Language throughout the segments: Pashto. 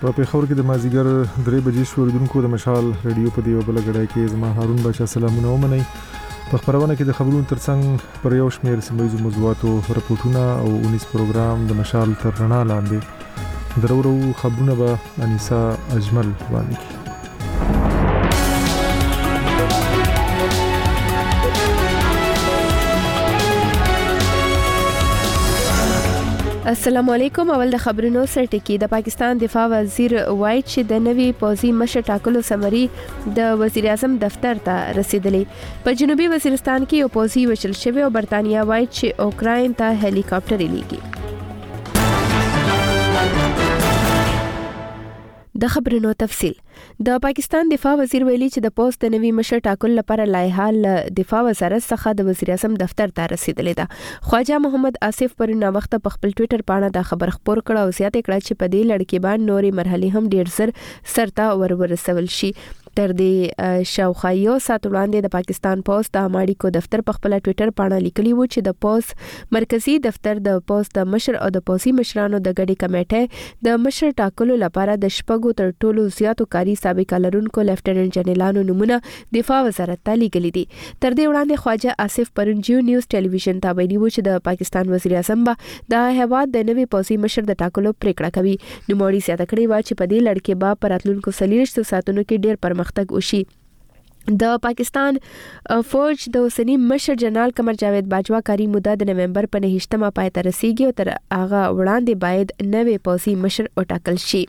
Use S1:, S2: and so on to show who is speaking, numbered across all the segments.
S1: په پیښور کې د مازیګر 3 بجې شوریدونکو د مشال رادیو په دیو بل غړای کې زما هارون بچا سلامونه ومني. په خبرونه کې د خبرونو ترڅنګ پر یو شمېر سیمایي موضوعاتو رپورټونه او 19 پروګرام د مشال تر رڼا لاندې درورو خبرونه به انیسا اجمل وانه کی.
S2: السلام علیکم. اول د خبرونو سره ټکی. د پاکستان دفاع وزیر وایي چې د نوي پوځي مشر ټاکلو سمري د وزیر اعظم دفتر ته رسیدلې. په جنوبي وزیرستان کې یو پوځي وشل شوی او برتانیا وایي چې اوکراین ته هلیکاپټر لیږي. د خبرونو تفصیل. د پاکستان دفاع وزیر ویلي چې د پوسټ د نوي مشر ټاکل لپاره لایحه له دفاع وزارت څخه د وزیر اعظم دفتر ته رسیدلې ده. خواجه محمد آصف پرون وخت په خپل ټوئیټر باندې دا خبر خپور کړ او زیاته کړه چې په دې لړ کې باندې نورې مرحلې هم ډیر زر سرته ورسول شي. تر دې شاوخوا یو ساعت وړاندې د پاکستان پوسټ د اماړیکو دفتر په خپل ټوئیټر باندې لیکلی و چې د پوسټ مرکزی دفتر د پوسټ د مشر او د پوسي مشرانو د غړي کمیټه د مشر ټاکلو لپاره د شپږو تر ټولو زیاتو کاری سابقه لرونکو لیفټننټ جنرالانو نمونه دفاع وزارت ته لیکلي دي. تر دې وړاندې خواجه آصف پرون جیو نیوز ټلویزیون ته ویلي و چې د پاکستان وزیر اعظم به د هیواد د نوي پوسي مشر د ټاکلو پریکړه کوي. نو موري زیاته کړې و چې په دې لړ کې به پراتلونکو 40 ساعتونو کې ډیر پرمختګ وشي. د پاکستان فوج د اوسنی مشر جنرال قمر جاوید باجوا کاری موده د نومبر په 9 پای ته رسیدي او تر هغه وړاندې باید نوې پوسي مشر وټاکل شي.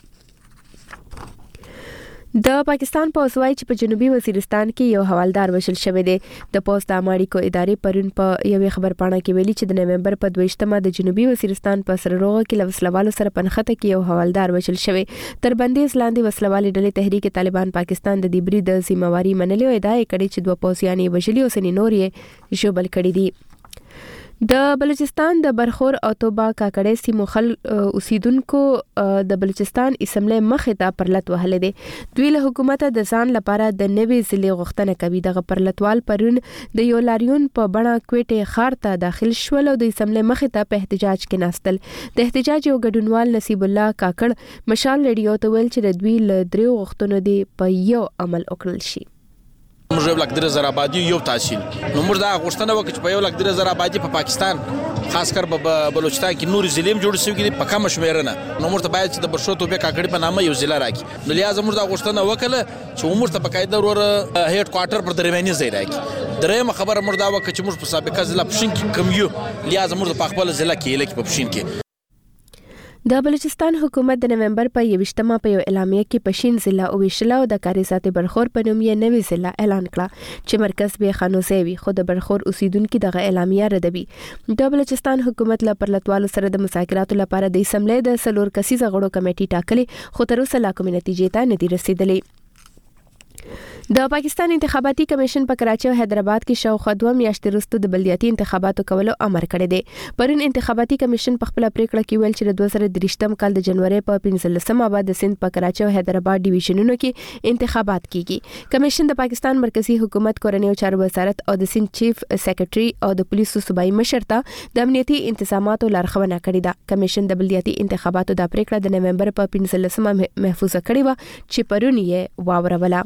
S2: د پاکستان پولیس وايي چې په جنوبي وزیرستان کې یو حوالدار وشل شوی دی. د پوسټ اماړیکو ادارې پرون په یوې خبر پاڼه کې ویلي چې د نومبر په 22 د جنوبي وزیرستان په سرروغه کې لوسلوالو سره پنخته کې یو حوالدار وشل شوی. تر بندیز لاندې وسلوالې ډلې تحریک طالبان پاکستان د دې برید د ذمہواری منلې او ادعا کړې چې دوه پوځیان وژلي او سني نور یې ژوبل کړي دي. د بلوچستان د برخور او توبه کاکړې سیمو اوسیدونکو د بلوچستان اسمبلی مخې ته پرلط وهلې دي. دوی له حکومت د ځان لپاره د نوي ضلع غوښتنه کوي. دغه پرلطوال پرون د یو لاریون په بڼه کوټه خار ته داخل شول او د اسمبلی مخې ته په احتجاج کې ناستل. د احتجاج یو ګډونوال نصیب الله کاکړ مشال رادیو ته ویل چې د دوی له دریو غوښتنو دی په یو عمل وکړل شي.
S3: موږ یو لک 3000 آبادی یو تحصیل نو موږ دا غوښتنه وکړه چې په یو لک 3000 آبادی په پاکستان خاص کر په بلوچستان کې نور ضلع جوړ شوی دي په کم شمیر نه. نو موږ ته باید چې د برشو توبه کاکړي په نامه یو ضلع راکړي. نو لہذا موږ دا غوښتنه وکړه چې موږ ته په قاعده ور هډ کوارټر پر درمیاني ځای راکړي. درېمه خبره موږ دا وکړه چې موږ په سابقه ضلع پښین کې کم یو لہذا موږ په خپل ضلع کې لکه په پښین کې.
S2: د بلوچستان حکومت د نومبر په 21 په یو اعلامیه کې پښین ضلع او ویشله او د کاری ذات برخور په نوم یې نوې ضلع اعلان کړه چې مرکز به خانوزه وي. خو د برخور اوسیدونکو دغه اعلامیه ردوي. د بلوچستان حکومت له پرلطوالو سره د مذاکراتو لپاره د اسمبلی د 4 کسیزه غړو کمیټې ټاکلې خو تر اوسه لا کومه نتیجې ته نه دي رسیدلې. د پاکستان انتخاباتي کمیشن په کراچي او حیدرآباد کې شاوخوا 2 میاشتې وروسته د بلدیاتي انتخاباتو کولو امر کړی دی. پرون انتخاباتي کمیشن په خپل پریکړه کې ویل چې د 2023 کال د جنوري په 15 بعد د سند په کراچي او حیدرآباد ډیویژنونو کې انتخابات کیږي. کمیشن د پاکستان مرکزی حکومت کورنیو چارو وزارت او د سند چیف سیکریټري او د پولیسو صوبایي مشر ته د امنیتي انتظاماتو لارښوونه کړې ده. کمیشن د بلدیاتي انتخاباتو د پریکړه د نومبر په 15 محفوظه کړې و چې پرون یې واوروله.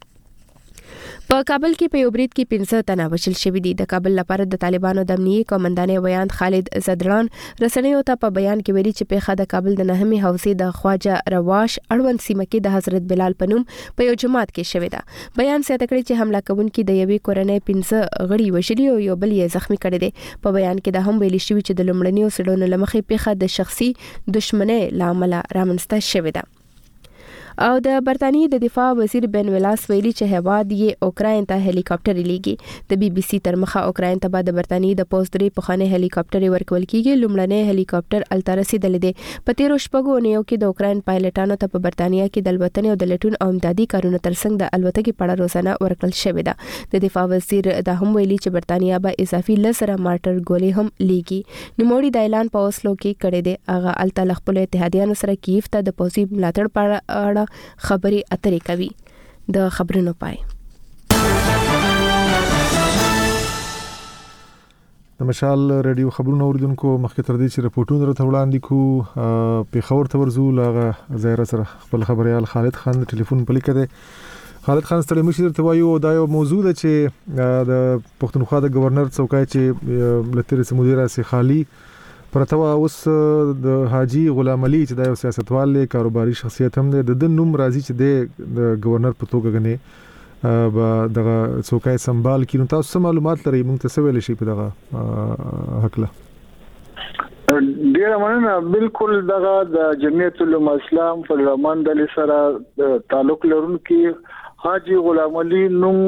S2: په کابل کې په یو برید کې 15 تنه وژل شوي دي. د کابل لپاره د طالبانو د امنیتي قومندان ویان خالد زدران رسنیو ته په بیان کې ویلي چې په د کابل د نهمي حوزې د خواجه رواش اړوند سیمه کې د حضرت بلال پنوم په یو جماعت کې شوی ده. بیان ساته کړی چې حمله کوونکي د یوې کورنۍ 15 غړي وژلي او یو بل یې زخمی کړی دی. په بیان کې د هم ویلي شوی چې د لومړنیو سړونو لمخې پیخه د شخصي دښمنۍ لامل رامنځته شوی ده. او د برتانیې د دفاع وزیر بن ویلاس ویلي چې هیواد یې اوکراین ته هلیکاپټر لیږي. د بي بي سي تر مخه اوکراین ته د برتانیې د پوسټ درې پخوانی هلیکاپټر ورکول کیږي. لومړنی هلیکاپټر الته رسیدلی دی. په 13 شپږو اونیو کې د اوکراین پایلټانو ته په برتانیې کې د الوتنې او د لټون او امدادي کارونو ترڅنګ د الوتکې په اړه روزانه ورکړل شوې ده. د دفاع وزیر دا هم ویلي چې برتانیې به اضافي 10 مارټر ګولې هم لیږي. نوموړي د اعلان په اوسلو کې کړی دی. هغه الته خپل اتحادیانو سره کیف ته د پوځي ملاتړ په اړه خبري اترې کوي. د خبرونو پای.
S1: د مشال رادیو خبرونه اوریدونکو مخکې تر دې چې رپورټونه راته وړاندې کو په خبر ته ورزو لاغه زیاره سره خپل خبريال خالد خان ټلیفون په لیکه ده. خالد خان ستړي مشر ته وایو دا یو موضوع ده چې د پښتونخوا د گورنر څوکۍ چې لتر سمودیرا سي خالی پرتوا اوس د حاجی غلام علي چې د سیاستوال له کاروباري شخصیت هم ده د نوم راځي چې د گورنر په توګه غني دغه څوکۍ سمبال کینو. تاسو معلومات لرئ موږ ته سویل شي په دغه حق له
S4: ډیر مننه. بالکل دغه د جمعیت العلماء اسلام فرمان د سره تعلق لرونکي حاجی غلام علي نوم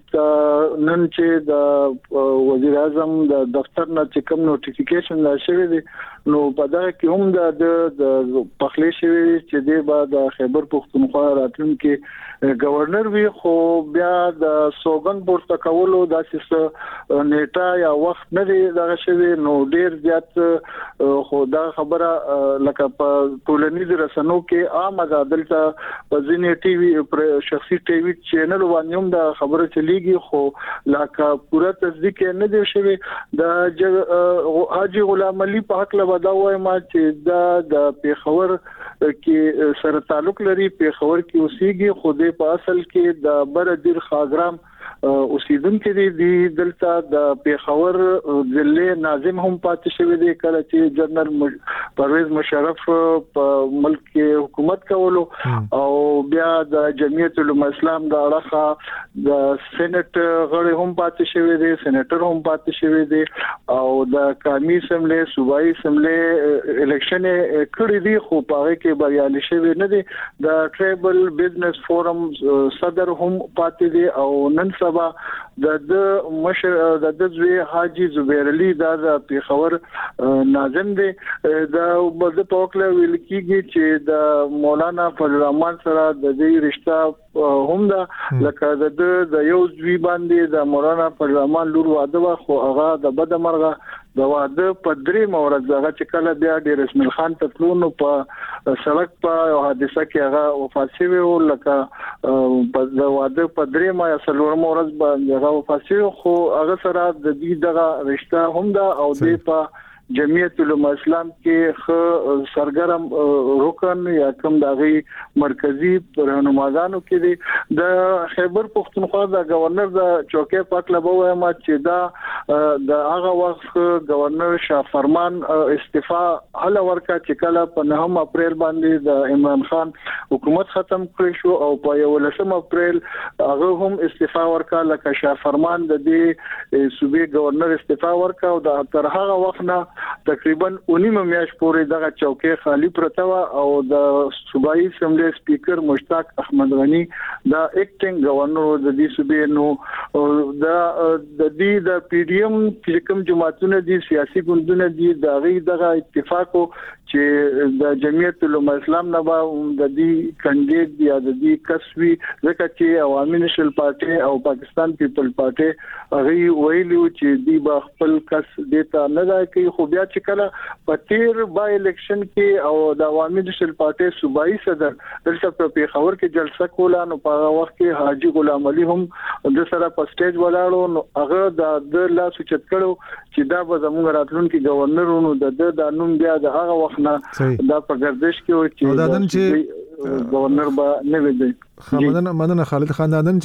S4: نن چې د وزیر اعظم د دفتر نه چې کوم نوټیفیکیشن لا شوی دی نو په دا کې هم د پخلې شوی چې د بعد خیبر پختونخوا راتلونکي گورنر وی خو بیا د سوګن پورته کولو د سیسه نیټه یا وخت نه دی دغه شوی نو ډیر زیات خو دا خبره لکه په ټولنیز رسنو کې عام عدالت په ځینې ټي وي شخصي ټي وي چینل باندې هم دا خبره چلیږي خو لکه پوره تصدیق نه دی شوی. د حاجی غلام علي په حق له ودا وای ما چې د پیښور کې سره تعلق لري پیښور کې اوسېږي خو د په اصل کې د بردیر خاګرام اوسیدونکو دي دلته د پیښور ضلع ناظم هم پاتې شوی دی کله چې جنرال پرویز مشرف په ملک کې حکومت کولو او بیا د جمعیت العلماء اسلام د اړخه د سېنات غړي هم پاتې شوی دی سېنیټر هم پاتې شوی دی او د قومي اسمبلی صوبایي اسمبلی الیکشن کړی دی خو په هغه کې بریالي شوی نه دی. د ټریبل بزنس فورم صدر هم پاتې دی او نن سبا د مشر د زوی حاجی زبیر علي د پیښور ناظم دی د توکل ویل کیږي چې د مولانا فضل الرحمن سره د دې رشتہ هم دا لکه د یو زوی باندې د مولانا فضل الرحمن لور واده خو هغه د بدمرغه د واده په درې مورز هغه چې کله بیا د رسمل خان تطلونو په سړک په حادثه کې هغه وفات شوی او لکه په واده په درې ما یا څلور مورز باندې هغه وفات شوی خو هغه سره د دې دغه رشتہ هم دا او د په جمعیت العلماء اسلام کې سرګرم رکن یا کوم دغه مرکزی رهنماګانو کې دي د خیبر پختونخوا د گورنر د چوکۍ پاک لبوي ما چې دا د هغه وخت گورنر شاه فرمان استعفا هله ورکا چې کله په 9 اپریل باندې د عمران خان حکومت ختم کړی شو او په 11 اپریل هغه هم استعفا ورکا لکه شاه فرمان د دې صوبې گورنر استعفا ورکا او د تر هغه وخت نه تقریبا 19 میاشت پورې دغه چوکۍ خالی پرته و او د صوبایي اسمبلی سپیکر مشتاق احمد غنی دا اکټینګ گورنر د دې صوبې نو د دې د پی ډی ایم چې کوم جماعتونه دي سیاسي ګوندونه دي دغه اتفاق چې د جمعیت العلماء اسلام نه با د دې کاندید یا د دې کسوي ځکه چې عوامي نېشنل پارټي او پاکستان پیپل پارټي هغه ویلو چې دی با خپل کس دیتا نه دا کوي خو بیا چې کله په تیر بای الیکشن کې او د عوامي نېشنل پارټي صوبایي صدر دلته په پیښور کې جلسه کوله نو په هغه وخت کې حاجی غلام علي هم د سره په سټیج ولاړو نو هغه د لا سوچت کړو چې دا به زموږ راتلونکي گورنرونو د نوم بیا د هغه وخت نه دا په گردش کې و چې گورنر به نه وي.
S1: مننه خالد خان دادن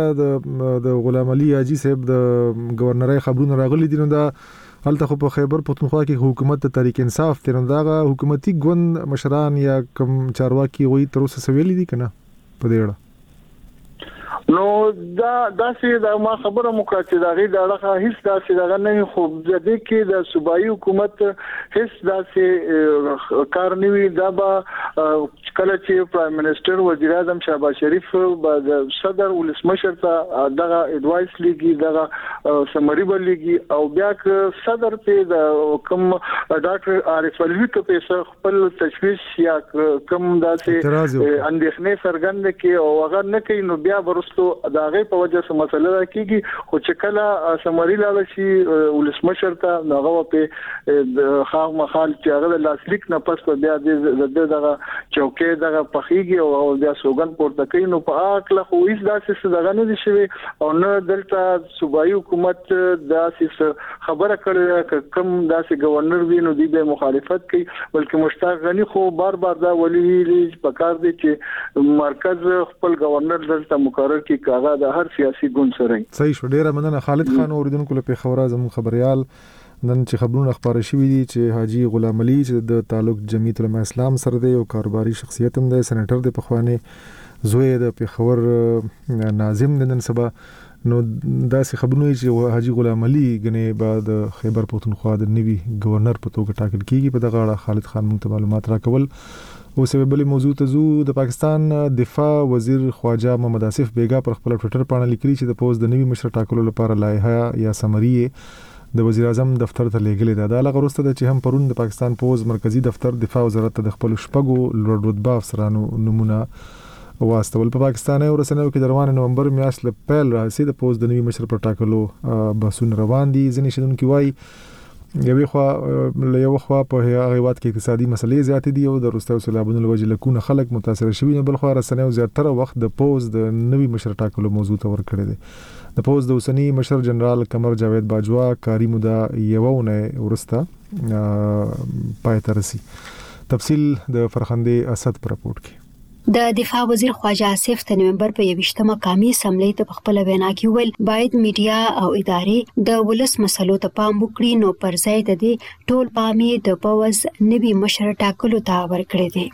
S1: چې د غلام علي حاجی صاحب د گورنرۍ خبرونه راغلي دي نو دا هلته خو په خیبر پختونخوا کې حکومت د تحریک انصاف ترنداغه حکومتي ګوند مشران یا کوم چارواکي وي تر اوسه سویلي دي کنه په دې اړه
S4: نو دا چې دا ما خبره مو کړه چې دا غي دا هیڅ دا چې دا نه خو د دې کې د صوبایي حکومت هیڅ دا چې کار نیوي دا به کله چې پرایم منسٹر وزیر اعظم شهباز شریف د صدر ولسمشر ته دغه اډوایس لیږي دغه سمری بلېږي او بیا ک صدر ته د کوم ډاکټر عارف علوی ته په خپل تشویش یا کوم داسې اندېښنې څرګند کې او هغه نه کوي نو بیا ورستو دا غي په وجه سم مسله کیږي خو چې کله سمری لاله شي ولسمشر ته هغه په خام مخال چې هغه د لاسلیک نه پس بیا د دغه چوکۍ چې دغه پخېږي او د سوګن پورته کوي نو په اکل خو هیڅ داسې دغه نه دي شوی او نه دلته صوبایي حکومت داسې خبره کړې کوم داسې گورنر وی نو دی به مخالفت کوي بلکې مشتاق غنی خو بار دا ولی پکار دي چې مرکز خپل گورنر دلته مقرر کړي کاغه د هر سیاسي ګوند سره
S1: صحیح شو. ډیره مننه خالد خان اوریدونکو له پیښور زموږ خبريال نن چې خبرونه خبره شوې دي چې حاجی غلام علي چې د تعلق جمعیت العلماء اسلام سره دی او کاروباري شخصیت هم دی سېنیټر دی په خوانه زوی د پیښور ناظم نن سبا نو داسې خبرونه چې حاجی غلام علي غني بعد خیبر پختونخوا د نوي گورنر په توګه ټاکل کیږي په دغه اړه خالد خان موږ ته معلومات راکول. او سبب موضوع ته زو د پاکستان دفاع وزیر خواجه محمد آصف بیگا پر خپل ټوئیټر باندې لیکلي چې د پوز د نوي مشر ټاکلو لپاره لایحه یا سمریه د وزیر اعظم دفتر ته لیږلې ده. دا لغه وروسته چې هم پرون د پاکستان پوز مرکزی دفتر دفاع وزارت ته د خپل شپږو لوړ رتبه افسرانو نمونه واستول. په پاکستان او رسنیو کې د روان نومبر میاشت له پیل راځي د پوز د نوي مشر پر ټاکلو بحثونه روان دي. ځینې شنونکي وایي یوه خوا په هیواد کې اقتصادي مسلې زیاتې دي او د روسي سیلابونو لوجه لکونه خلک متاثر شوي نه بل خو رسنیو زیاتره وخت د پوز د نوي مشر ټاکلو موضوع ته ور کړی دی. د پوز د اوسنی مشر جنرال قمر جاوید باجوا کاری موده یوونه ورسته پای ته رسي. تفصیل د فرخنده اسد پر راپورټ کې.
S5: د دفاع وزیر خواجه آصف د نومبر په 28مه قومي اسمبلی ته په خپل وینا کې ویل باید میډیا او ادارې د ولس مسلو ته پام وکړي نو پر ځای د دې ټول پامي د پوز نوي مشر ټاکلو ته ورکړي دي.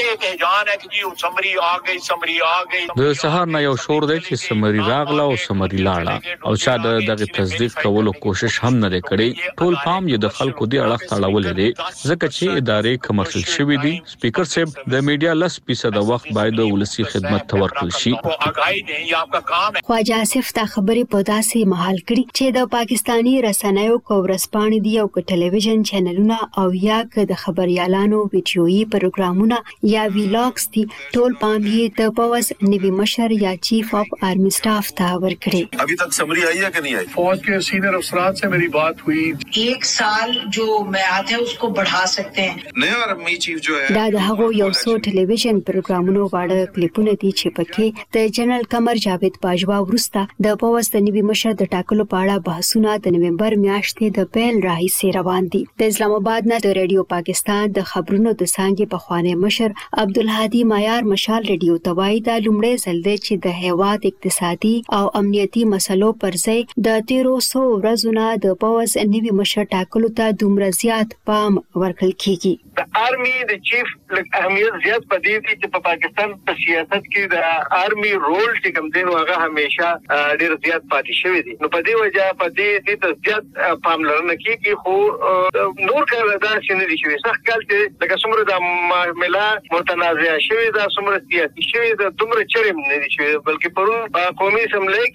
S6: د سهار نه یو شور دی چې سمري راغله او سمري لاړه او چا دغه تصدیق کولو کوشش هم نه کړي. ټول پام یې د خلکو دی اړه تړول دي ځکه چې ادارې کمرشل شوې دي. سپیکر صاحب د میډیا 10% وخت باید ولسی خدمت ته ورکړل شي.
S5: خواجه آصف دا خبرې په داسې محل کړي چې د پاکستانی رسنیو کورسپانډ دی او ټلویزیون چینلونه او یا د خبريالانو ویډیويي پروګرامونه یا ویلاګز دي ټول پام یې د پوز نوي مشر یا چیف اف آرمی سٹاف ته ورکړي.
S7: ابھی تک سمری آئی ہے کہ نہیں آئی؟
S8: فوج کے سینئر افسران سے میری بات ہوئی.
S9: 1 سال جو میعاد ہے اس کو بڑھا سکتے ہیں.
S7: نیا آرمی چیف جو ہے
S5: دا د هغو یو څو ټلویزیون پروګرامونو واړه کلیپونه دي چې پکې د جنرال قمر جاوید باجوا ورسته د پوز د نوي مشر د ټاکلو په اړه بحثونه د نومبر میاشتې د پیل راهیسې روان دي. د اسلام آباد نه د ریډیو پاکستان د خبرونو د څنګه په خوانه مشر عبدالهادي معیار مشال ریډیو توای دا لومړی ځل دی چې د هیواد اقتصادي او امنیتي مسلو پر ځای د 1300 ورځې نه د پوز نوي مشر ټاکلو ته دومره زیات پام ورکړل کیږي.
S8: د آرمی د چیف اهمیت زیات پدې دي چې په پاکستان په سیاست کې د آرمی رول چې کوم دی هغه همیشه ډیر زیات پاتې شوی دی. نو په دې وجه په دې ته زیات پاملرنه کیږي خو نور کار دا شنه دي شوی سخت کال چې لکه څومره د معاملې متنازع شوی دا څومره سیاسي شوی دا دومره چرم نه دي شوی بلکې پرون قومي اسمبلی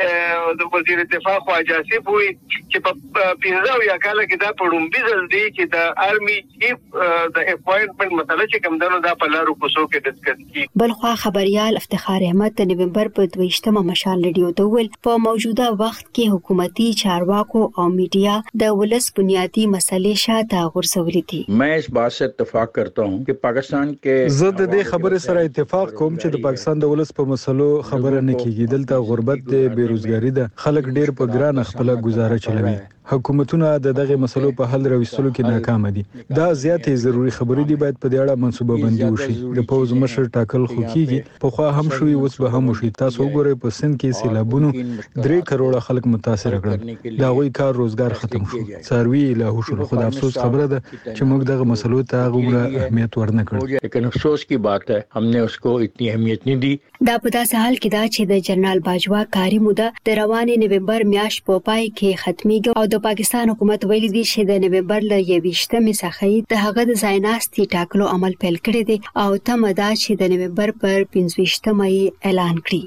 S8: کې د وزیر دفاع خواجه آصف وی چې په 15 یا کال کې دا پړومبي ځل دی چې د آرمی چیف د اپوینټمنت مسله چې کوم دنو دا په لارو کوڅو کې ډسکس کی.
S5: بلخوا خبريال افتخار احمد د نومبر په 22مه مشال ریډیو ته ویل په موجوده وخت کې حکومتي چارواکو او میډیا د ولس بنیادی مسلې شاته غورځولې دي.
S10: मैं इस बात से इत्तेफाक करता हूं कि पाकिस्तान के
S11: زه د دې خبرې سره اتفاق کوم چې د پاکستان د ولس په مسلو خبره نه کیږي. دلته غربت دی، بیروزګاری ده، خلک ډیر په ګران خپل گزاره چلوي. حکومتونه د دغه مسلو په حل راوستلو کې ناکام دي. دا زیاتې ضروری خبرې دي باید په دې اړه منصوبه بندي وشي. د پوز مشر ټاکل خو کیږي په خو هم شوی اوس به هم وشي. تاسو وګورئ په سند کې سیلابونو 3 کروڑه خلک متاثر کړل. دا غوي کار روزګار ختم شو. څاروي له هوښ خو د افسوس خبره ده چې موږ دغه مسلو ته غوړه اهمیت ورنه کړ.
S10: لیکن افسوس کی بات ہے हमने उसको इतनी अहमियत नहीं दी.
S5: دا په داسې حال کې دا چې د جنرال باجوا کاری موده د روانې نومبر میاشت په پای کې ختميږي او د پاکستان حکومت ویلي دی چې د نومبر له 28مې څخه د هغه د ځایناستي ټاکلو عمل پیل کړی دی او تمه ده چې د نومبر پر 25مه اعلان کړي.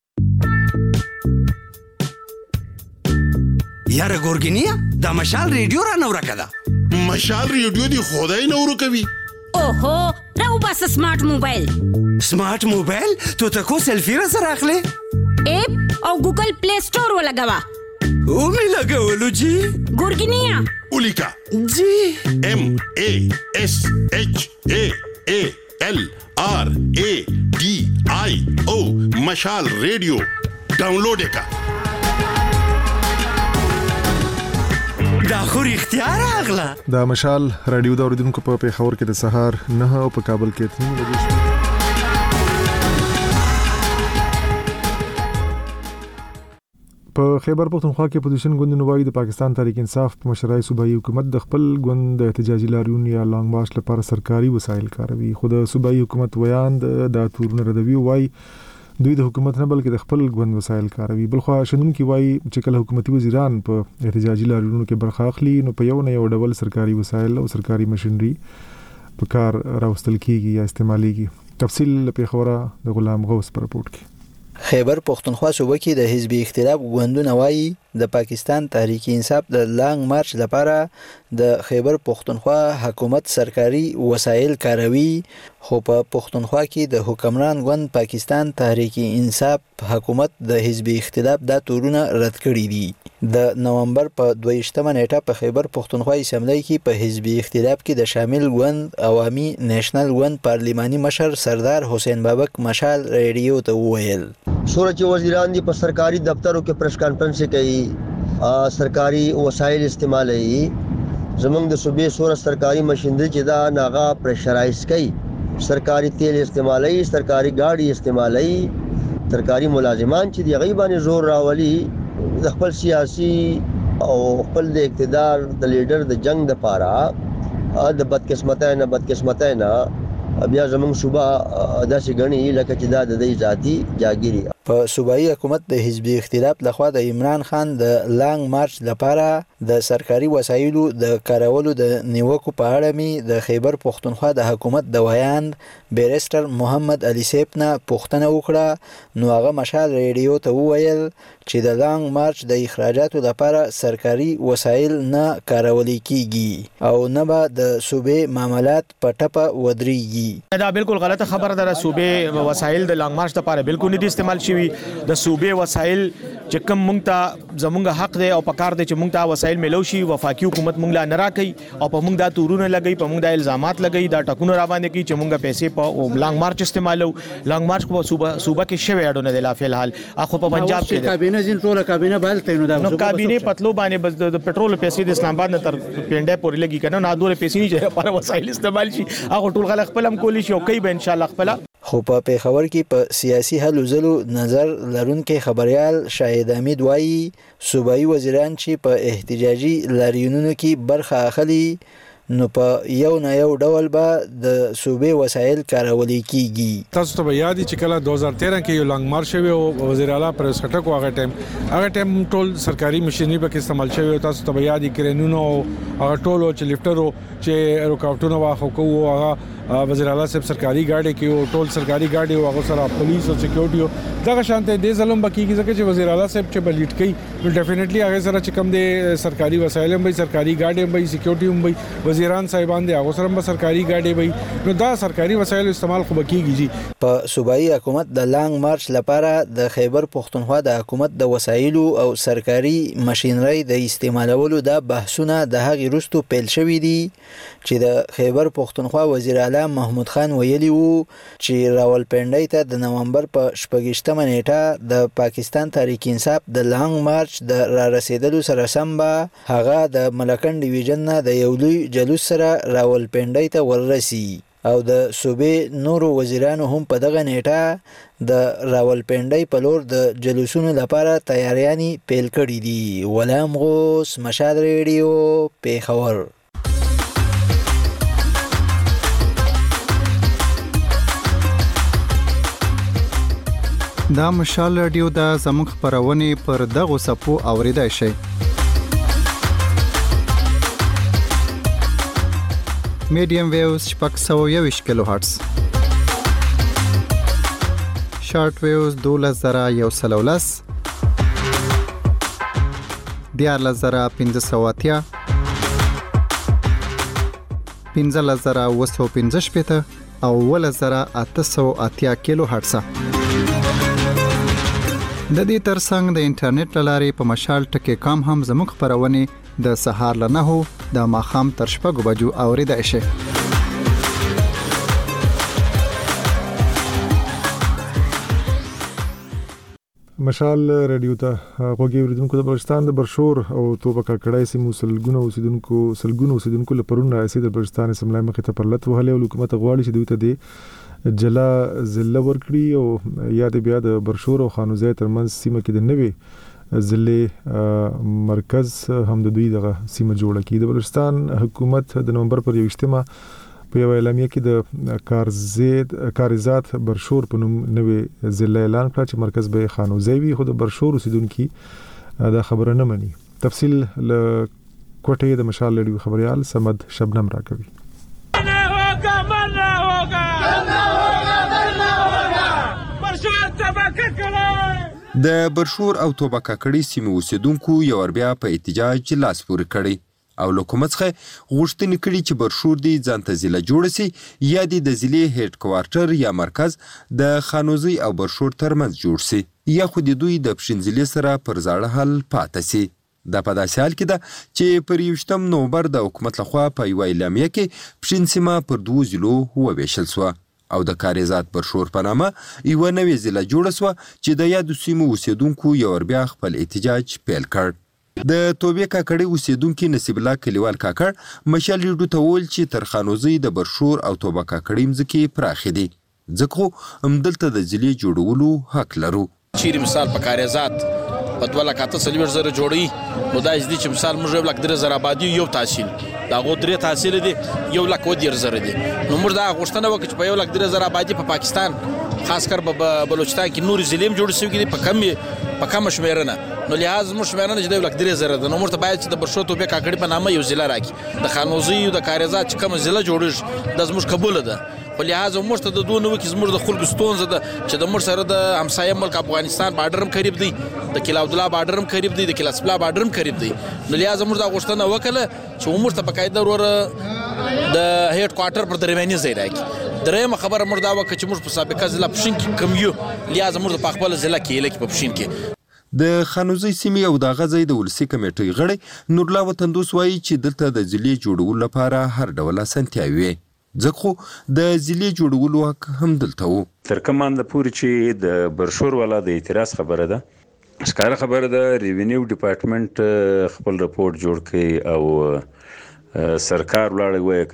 S12: یاره ګورګینیا دا مشال ریډیو را نو راکړه.
S7: مشال ریډیو دی خدای نه ورو کوي.
S13: اوهو راو بس سمارټ موبایل.
S12: سمارټ موبایل تو تکو سیلفی را سره اخلي.
S13: اپ او ګوګل پلی سٹور ولګوا.
S12: او می لګولو جی.
S13: ګورګینیا
S7: اولیکا
S12: جی
S7: MASHAALRADIO MASHALRADIO مشال ریډیو ډاونلوډ کا
S12: دا خو اختیار اغلا
S1: دا مشال رادیو دا اوریدونکو په پیښور کې د سهار 9 او په کابل کې 3 بجې په خیبر پختونخوا کې اپوزیشن ګوند نوای د پاکستان تحریک انصاف په مشرۍ صوبایي حکومت د خپل ګوند د احتجاجي لاریون یا لانګ مارچ لپاره سرکاري وسایل کاروي خو د صوبایي حکومت ویان د تورن ردوی وای دوی د حکومت نه بلکې د خپل ګوند وسایل کاروي بلخو شنونکو وای چې کله حکومتي وزیران په احتجاجي لاریونونو کې برخه اخلي نو په یو نه یو ډول سرکاري وسایل او سرکاري ماشينري په کار راوستل کیږي یا استعماليږي تفصیل په خبره د غلام غوث پر رپورت کې
S14: خیبر پختونخوا صوبه کې د حزبي اختلاف ګوندونه وایي د پاکستان تحریک انصاف د لانګ مارچ لپاره د خیبر پختونخوا حکومت سرکاري وسایل کاروي خو په پختونخوا کې د حکمران ګوند پاکستان تحریک انصاف حکومت د حزبي اختلاف د تورونه رد کړی دي د نومبر په 22مه نیټه په خیبر پختونخوا اسمبلی کې په حزبي اختلاف کې د شامل ګوند عوامي نېشنل ګوند پارلماني مشر سردار حسین بابک مشال ریډیو ته وویل
S15: سورج وزیران دی په سرکاري دفترو کې پریس کانفرنس کوي سرکاري وسایل استعمالوي زمونږ د صوبې سور سرکاري ماشينري چې دا ناغا پریشرایز کوي سرکاري تیل استعمالوي سرکاري گاډي استعمالوي سرکاري ملازمان چې دی غیبانه زور راولي د خپل سیاسي او خپل د اقتدار د لیډر د جنگ د پاره د بدقسمتۍ نه بیا زمونږ صوبه داسې غني لکه چې دا د ذاتی جاګيري
S14: په صوبایي حکومت د حزبي اختلاف لخوا د عمران خان د لانګ مارچ لپاره د سرکاري وسایلو د کارولو د نیوکو په اړه می د خیبر پختونخوا د حکومت د ویان بیرستر محمد علي سیپنا پښتنه وکړه نو هغه مشال ریډیو ته وویل چې د لانګ مارچ د اخراجاتو لپاره سرکاري وسایل نه کارول کیږي او نه به د صوبې معاملات په ټپه ودرېږي
S16: دا بالکل غلطه خبره ده صوبې وسایل د لانګ مارچ لپاره بالکل نه استعمال شي د صوبې وسایل چې کوم مونږ ته زمونږ حق دی او پکار دی چې مونږ ته وسایل ملو شي وفاقي حکومت مونږ لا نه راکړي او په مونږ دا تورونه لګي په مونږ دا الزامات لګي دا ټکونه را باندې کوي چې مونږ پیسې په لانګ مارچ استعمالو لانګ مارچ په صوبه کې شوی اډونه د لا فلحال اخو په پنجاب کې
S17: کابینه زین ټول کابینه بالته نو دا
S16: کابینه پتلو باندې بس د پټرول پیسې د اسلام آباد نه تر پینډه پورې لګي کنه نه دوره پیسې نه چې لپاره وسایل استعمال شي هغه ټول خلک خپل هم کولی شي او کوي به ان شاء الله خپل
S14: خو په پیښور کې په سیاسي هلو ځلو نظر لرونکي خبريال شاهد حمید وایي صوبایي وزیران چې په احتجاجي لاریونونو کې برخه اخلي نو په یو نه یو ډول به د صوبې وسایل کارول کیږي
S18: تاسو ته یاد چې کله 2013 کې یو لانګ مارچ شوی او وزیر اعلی پر سټکو هغه ټیم ټول سرکاري ماشينري په استعمال شوی تاسو ته یاد کړئ نو هغه ټول چې لفټرو چې رکاوټونه واخو کوو هغه وزیر اعلی صاحب سرکاري گاډي کې او ټول سرکاري گاډي او هغه سره پولیس او سکیورټي دغه شانته د ظلم بکیږي ځکه چې وزیر اعلی صاحب چې بلیټ کوي نو ډیفینیټلی هغه سره چې کم دي سرکاري وسایل هم وي سرکاري گاډي هم وي سکیورټي هم وي وزیران صاحبان دي هغه سره هم سرکاري گاډي وي نو دا سرکاري وسایل استعمال خو بکیږي
S14: په صوبایي حکومت د لانګ مارچ لپاره د خیبر پختونخوا د حکومت د وسایلو او سرکاري ماشينري د استعمالولو د بحثونه د هغې وروسته پیل شوې دي چې د خیبر پختونخوا وزیر اعلی محمود خان ویلي وو چې راولپنډۍ ته د نومبر په 28مه نیټه د پاکستان تحریک انصاف د لانګ مارچ د را رسیدلو سره سم به هغه د ملکن ډیویژن نه د یو لوی جلوس سره راولپنډۍ ته ورسي او د صوبې نورو وزیرانو هم په دغه نیټه د راولپنډۍ په لور د جلوسونو لپاره تیاریانې پیل کړې دي غلام غوث مشال ریډیو پیښور
S19: دا مشال رادیو دا زموږ خبرونه پر دغه صفو اوریدای شي میډیم ویوز 621 کیلو هرتز شارټ ویوز 12113 14580 15915 او 1880 کیلو هرتز د دې ترڅنګ د انټرنیټ لارې په مشال ټکی کام هم زموږ خبرونه د سهار ل 9 د ماخام تر 10 بجو اوریدای شي
S1: مشال رادیو ته غوږی اوریدونکو د بلوچستان د برشور او توبه کاکړای سیمو سلګونو اوسیدونکو لپاره راځي د بلوچستان سملای مخې ته پرلط وهلې او حکومت غواړي چې دوی ته د جلا ضلع ورکړي او یا د بیا د برشور او خانوزه ترمنځ سیمه کې د نوې ضلع مرکز هم د دوی دغه سیمه جوړه کړي. د بلوچستان حکومت د نومبر پر 21 په یو اعلامیه کې د کارزات برشور په نوم نوې ضلع اعلان کړ چې مرکز به خانوزه وي، خو د برشور اوسیدونکو دا خبره نه مني. تفصیل له کوټې د مشال لړیو خبريال سمد شبنم راکوي.
S20: د برشور او توبه کاکړي سیمو اوسیدونکو یو بیا په احتجاج لاس پورې کړی او حکومت څخه غوښتنه کړې چې برشور دی ځانته ضلع جوړ شي یا د ضلع هډ کوارټر یا مرکز د خانوزي او برشور ترمنځ جوړ شي یا خو د دوی د پښینځلې سره پر ځاړه حل پاتې شي. دا په داسې حال کې ده چې پر 21 نومبر د حکومت لخوا په یو اعلامیه کې پښینسیمه پر 2 ضلعو وویشل شو او د کاریزات برشور په نامه یو نوې ضلع جوړه شو چې د یادو سیمو اوسیدونکو یو بیا خپل احتجاج پیل کړ. د توبه کاکړي اوسیدونکو نصیب الله کلیوال کاکړ مشال ریډو ته ویل چې تر خانوزي د برشور او توبه کاکړي مځکې پراخې دي ځکه همدلته د ضلع جوړولو حق لرو.
S3: چیرې مثال په کاریزات په 2,40,000 جوړي نو دا دې چې مثال موږ یو 1,000 آبادی یو تحصیل دا غو درې تحصیل دي 1,000 دي نو موږ دا غوښتنه وکړو چې په 1,000 آبادی په پاکستان خاص کر په بلوچستان کې نور ضلع جوړ شوی دي په کم شمیرنه نو لحاظ موږ شمیرنه چې د 1,000 ده نو موږ ته باید چې د برشور توبه کاکړي په نامه یو ضلع راکړي. د خانوزي او د کاریزات چې کوم ضلع جوړیږي د زموږ قبول ده خو لحاظ موږ ته د دوه نو کې زموږ د خلکو ستونزه ده چې د موږ سره د همسایه ملک افغانستان بارډر هم قریب دی، د کلا عبدالله بارډر هم قریب دی، د کلا سپلا بارډر هم قریب دی. نو لحاظ موږ دا غوښتنه وکړه چې موږ ته په قاعده وروره د هډ کوارټر پر درمیاني ځای راکړي. درېمه خبره موږ دا وکړه چې موږ په سابقه ضلع پښین کې کم یو لحاظ موږ په خپل ضلع کې لکه په پښین کې
S20: د خانوزي سیمې او د غزې د ولسی کمیټې غړي نور الله وطندوس وایي چې دلته د ضلع جوړولو لپاره هر ډول اسانتیاوي ځکه د ضلع جوړولو حق هم دلته وو.
S21: تر کومه د پوری چې د برشور والا د اعتراض خبره ده ښکاره خبره ده ریوینیو ډپارټمنټ خپل رپورت جوړ کړي او سرکار ولاړ وای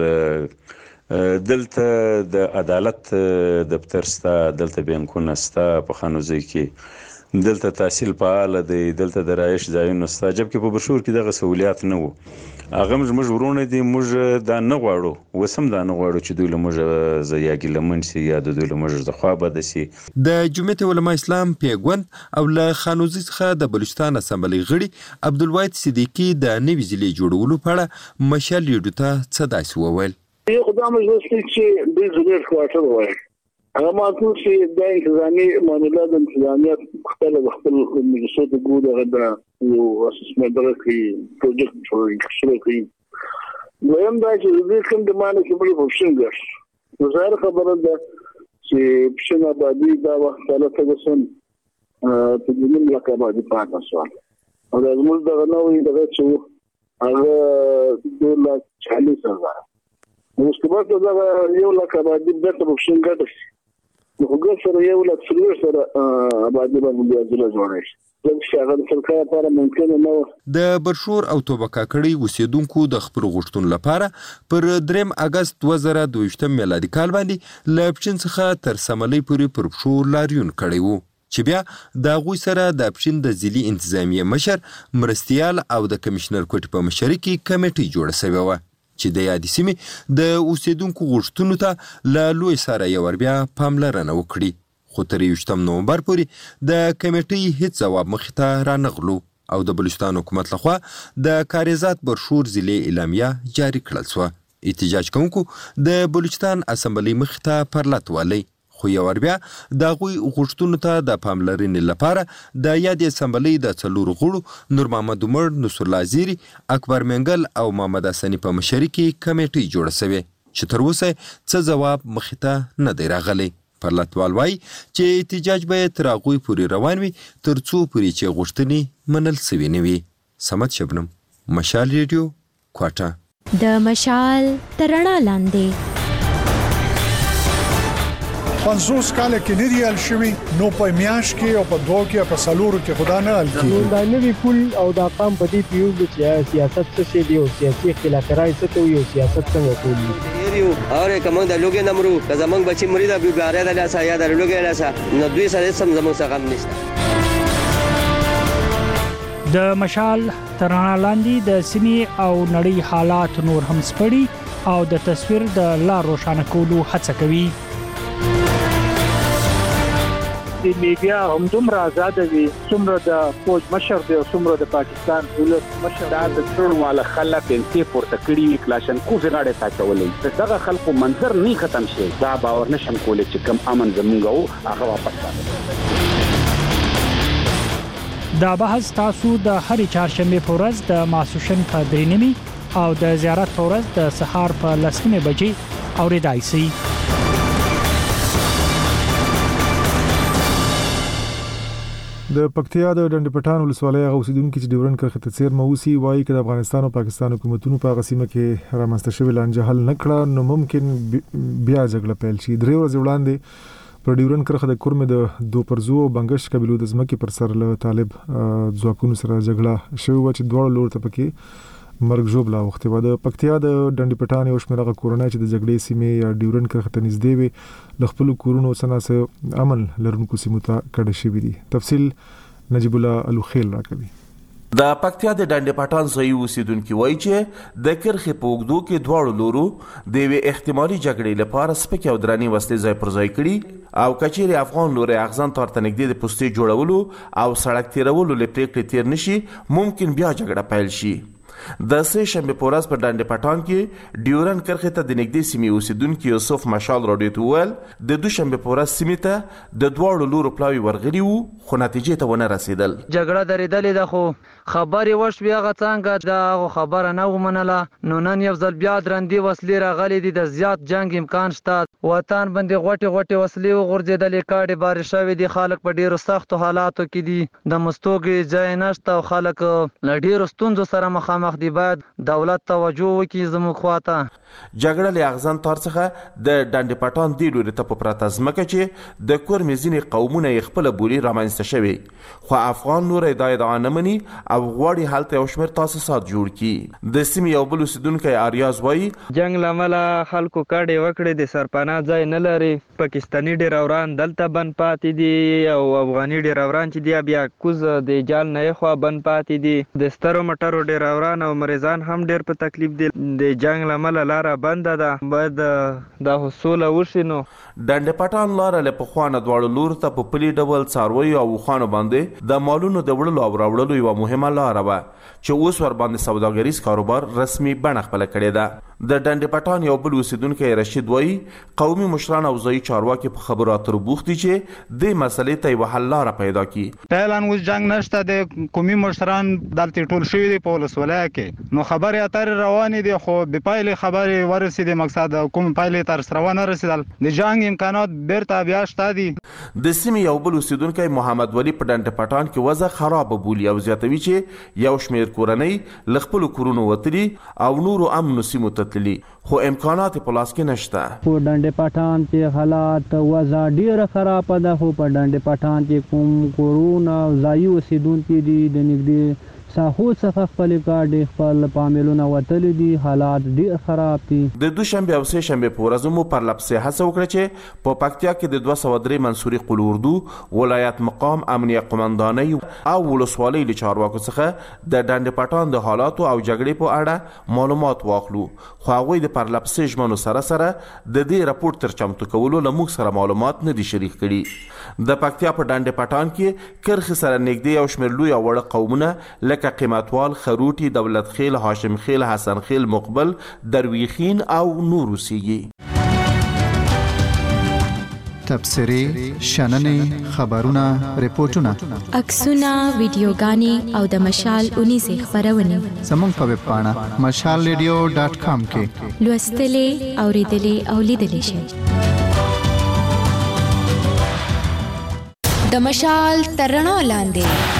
S21: کتل دلته د عدالت دفتر ستا دلته بینکونه ستا په خانوزي کې دلته تحصیل فعال دی دلته د رایش ځایونه ستا جبکې په برشور کې دغه سہولیات نه وو. هغه موږ ورونه دي موږ دا نه غواړو وسم دا نه غواړو چې دوی له موږ زیاګي لمن سي یا د دوی له موږ د خوا بد سي.
S20: د جمعیت علماء اسلام پیګوند او له خانوزي څخه د بلوچستان اسمبلی غړي عبدالواحد صدیقي د نوې ضلع جوړولو په اړه مشال ریډو ته څه داسې وویل.
S4: یو خدامه زوستل چې د ضلع کوارټر وایي هغه ماته چې د انتظامی معاملات د انتظامیت خپل مجلسو د ګوډه غدا یو اسسمنت درکې پروجیکټ جوړ کړی ویم دا چې د کوم د معنی کې په پښین ګر ظاهر خبره ده چې پښین آبادی دا وخت له تاسو په دې ملک آبادی پاتې شو او د موږ دغه نوې دغه چې هغه 2,40,000 مستبد دا یو لکه آبادی د پښین ګر نو ګر سره یو لک سره آبادی باندې ځله جوړه شي چې هغه د سرکار لپاره ممکن نه و.
S20: د برشور او توبه کاکړي اوسیدونکو د خپل غوښتنو لپاره پر 3 اگست 2022 میلادي کال باندې له پښین څخه تر سملۍ پورې پر برشور لاریون کړی وو چې بیا د غوي سره د پښین د ضلع انتظامیه مشر مرستيال او د کمشنر کوټ په مشرۍ کې کمیټه جوړه شوې و چې د یادې سیمې د اوسیدونکو غوښتنو ته له لوی سره یو بیا پاملرنه وکړي. خو تر 21 نومبر پورې د کمیټې هیڅ ځواب مخې ته رانغلو او د بلوچستان حکومت لخوا د کاریزات برشور ضلع اعلامیه جاری کړل شوه. احتجاج کوونکو د بلوچستان اسمبلی مخې ته پرلط والی خو یو بیا د غوي غوښتنو ته د پاملرنې لپاره د یاد اسمبلی د 4 غړو نور محمد عمر نصر الله زیری اکبر منګل او محمد حسنی په مشرۍ کې کمیټه جوړه شوې چې تر اوسه څه ځواب مخې ته نه دی راغلی. پرلطوال وایي چې احتجاج باید تر هغوی پورې روان وي تر څو پورې چې غوښتنې منل سوي نه وي. سمد شبنم مشال ریډیو کوټه
S22: د مشال تر رڼا لاندې
S2: 50 کال کې نه دی ال شوی نو په میاش کې او په دوه کې په سالورو کې خدا نه ال کیږي
S22: دا نوی پول او دا قام په دې پیو چې سیاست څه دی او سیاسي اختلاف راځي څه وي او سیاست څنګه کوي
S23: یو اور کوم د لوګي نمرو که زمنګ بچی مریدا بیګاره د لاسه یا د لوګي لاسه نو دوی سره سم زموږ څخه غم نشته.
S24: د مشال ترانه لاندې د سیمې او نړۍ حالات نور هم سپړي او د تصویر د لار روښانه کولو هڅه کوي.
S25: د میډیا هم دومره آزاد وي څومره د فوج مشر دی او څومره د پاکستان ولس مشر
S26: دا د څړواله خلک انتي پورته کړي کلاشن کو غاړه تاچولې دغه خلکو منظر نه ختم شي دا باور نشم کولای چې کم امن زمونږ هغه واپس راځي.
S24: دا بحث تاسو د هرې چهارشنبه په ورځ د ماسوشن په 3:30 او د زیارت په ورځ د سهار په 10:00 بجې اوریدای شئ.
S1: د پکتیا د ډنډ پټان ولسوالۍ اوسیدونکو چې ډیورن کرخه ته څیر موسی وایي چې د افغانستان او پاکستان حکومتونو په غسیمه کې رامنځته شوی لانجه حل نکړه نو ممکن بیا جګړه پیل شي. درې ورځې وړاندې پر ډیورن کرخه د کورمه د دوپرزو او بنگش قبيلو د ځمکې پر سر له طالب ځواکونو سره جګړه شوی و چې دوه لور ته پکې مرګ ژوبلا وخت و. د پکتیا د ډنډ پټان یو شمېره کورونه چې د جګړې سیمې یا ډیورن کرخه ته نږدې وي د خپل کورونو سره عمل لرونکو سیمو ته کډه شوی دي. تفصیل نجیب الله الوخیل راکوي.
S27: د پکتیا د ډنډ پټان ځای اوسیدونکو وایي چې د کرخې په اوږدو کې دواړو لورو د یوې احتمالي جګړې لپاره سپکې او درنې وسلې ځای پر ځای کړي او کچېرې افغان لوري اغزن تار ته نږدې د پوستې جوړولو او سړک تیرولو لپاره پریکړې تیر نشي ممکن بیا جګړه پیل شي. د سه شنبه په ورځ په ډنډ پټان کې ډیورن کرخه ته د نږدې سیمې اوسیدونکو یوسف مشال راډیو ته ویل د دوشنبه په ورځ سیمې ته د دواړو لورو پلاوی ورغلي وو خو نتیجې ته ونه رسیدل.
S22: جګړه درېدلې ده خو خبرې وشوې هغه څنګه دا خبره نه ومنله نو نن یو ځل بیا درندې وسلې راغلي دي د زیات جنگ امکان شته وطن باندې غوټي وسلې وغورځېدلې کاډې بارې شوې دي خلک په ډیرو سختو حالاتو کې دي د مستوګې ځای نشته او خلک له ډیرو ستونزو سره مخامخ دي. باید دولت توجه وکړي زموږ خواته.
S27: جګړه له اغزن تار څخه د ډنډ پټان دی لوري ته په پراته ځمکه چې د کورمې ځینې قومونه یې خپله بولي رامنځته شوي خو افغان لوری دا ادعا نه مني او غواړي هلته یو شمېر تاسیسات جوړ کړي. د سیمې یو بل اوسیدونکی اریاز وایي
S22: جنګ له امله خلکو کډې وکړې د سرپناه ځای نه لري پاکستاني ډیروران دلته بند پاتې دي او افغاني ډیروران چې دی بیا کوز د جال نه خوا بند پاتې دي د سترو مټرو ډیروران او مریضان هم ډیر په تکلیف دي. د جنگ له امله لاره بنده ده باید د حصول وشي. نو
S27: ډنډ پټان لاره له پخوانه دواړو لور ته په پلي ډول څاروي او خوانو باندې د مالونو د وړلو او راوړلو یو مهمه لاره وه چې اوس ور باندې سوداګریز کاروبار رسمي بڼه خپله کړې ده. د ډنډ پټان یو بل اوسیدونکی رشید وایي قومي مشران او ځایي چارواکي په خبرو اترو بوخت دي چې دې مسلې ته یوه حل لاره پیدا کړي.
S28: فعلا اوس جنګ نشته د قومي مشران دلته ټول شوي دي په ولسوالۍ کې نو خبرې اترې روانې دي خو بې پایلې خبرې ورسېدې مقصد کوم پایلې تر سره ونه رسېدل. د جنګ امکانات بیرته بیا شته دي.
S27: د سیمې یو بل اوسیدونکی محمد ولی په ډنډ پټان کې وضع خرابه بولي او زیاتوي چې یو شمېر کورنۍ له خپلو کورونو وتلي او نورو امنو سیمو ته تللي خو امکانات په لاس کې نشته.
S22: په ډنډ پټان کې حالات وضع ډیره خرابه ده خو په ډنډ پټان کې کوم کورونه ځایي اوسیدونکي دي د نږدې ساحو څخه خپل کاډې خپل پاملونه وتلي دي حالات ډیر خراب دي.
S27: د دوشنبه او سه شنبه په ورځو مو پر لپسې هڅه وکړه چې په پکتیا کې د 203 منصوري قل اردو ولایت مقام امنیه قومندانۍ او ولسوالۍ له چارواکو څخه د ډنډ پټان د حالاتو او جګړې په اړه معلومات واخلو خو هغوی د پر لپسې ژمنو سره د دې راپور تر چمتو کولو له موږ سره معلومات نه دي شریک کړي. د پکتیا په ډنډ پټان کې کرخې سره نږدې یو شمېر لوی او وړه قومونه لکه قیمتوال، خروټي، دولت خیل، هاشم خیل، حسن خیل، مقبل، درویخین او نور اوسیږي.
S19: تبصرې، شننې، خبرونه، ریپورتونه،
S29: عکسونه، ویډیوګانې او د مشال 19 خبرونه
S19: زموږ په ویب پاڼه mashalradio.com کې
S29: لوستلې، اوریدلې او لیدلې شئ. د مشال ترڼو لاندې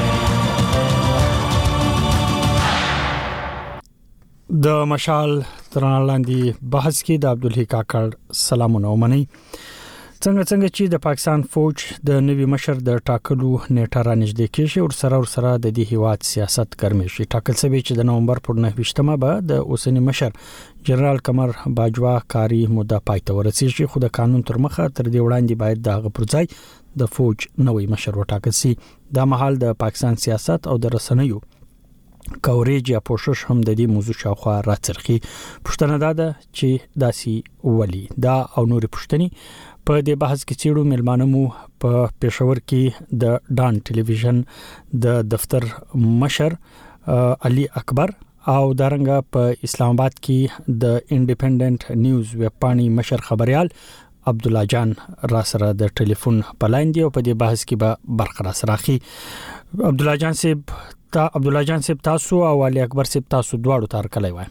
S24: د مشال ترانه لاندې بحث کې د عبدالحی کاکړ سلامونه ومني. څنګه چې د پاکستان فوج د نوي مشر د ټاکلو نیټه را نږدې کېږي او سره د دې هیواد سیاست ګرمي شي. ټاکل شوی چې د نومبر پر 9 به د اوسنی مشر جنرال قمر باجوا کاری موده پای ته ورسیږي، خو د قانون تر مخه تر دې وړاندې باید د غو پرځای د فوج نوې مشر وټاکل شي. دا مهال د پاکستان سیاست او د رسنیو کوریج یا پوښښ هم د دې موضوع شاوخوا راڅرخي. پښتنه ده چې داسي ولي دا او نورې پښتني په دې بحث کې چیرو ملمانه مو په پېښور کې د ډان ټلویزیون د دفتر مشر علي اکبر او دارنګه په اسلام آباد کې د انډیپندنٹ نیوز ویب پاڼې مشر خبريال عبد الله جان را سره د ټلیفون په لاین دی او په دې بحث کې به برخه راخي. عبد الله جان صاحب تاسو او علي اکبر صاحب تاسو دواړو تار کلی وای.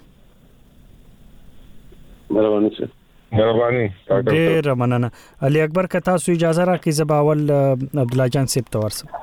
S5: مهرباني
S24: ډیر مننه. علي اکبر که تاسو اجازه راکړئ زباول عبد الله جان صاحب ته ورسم.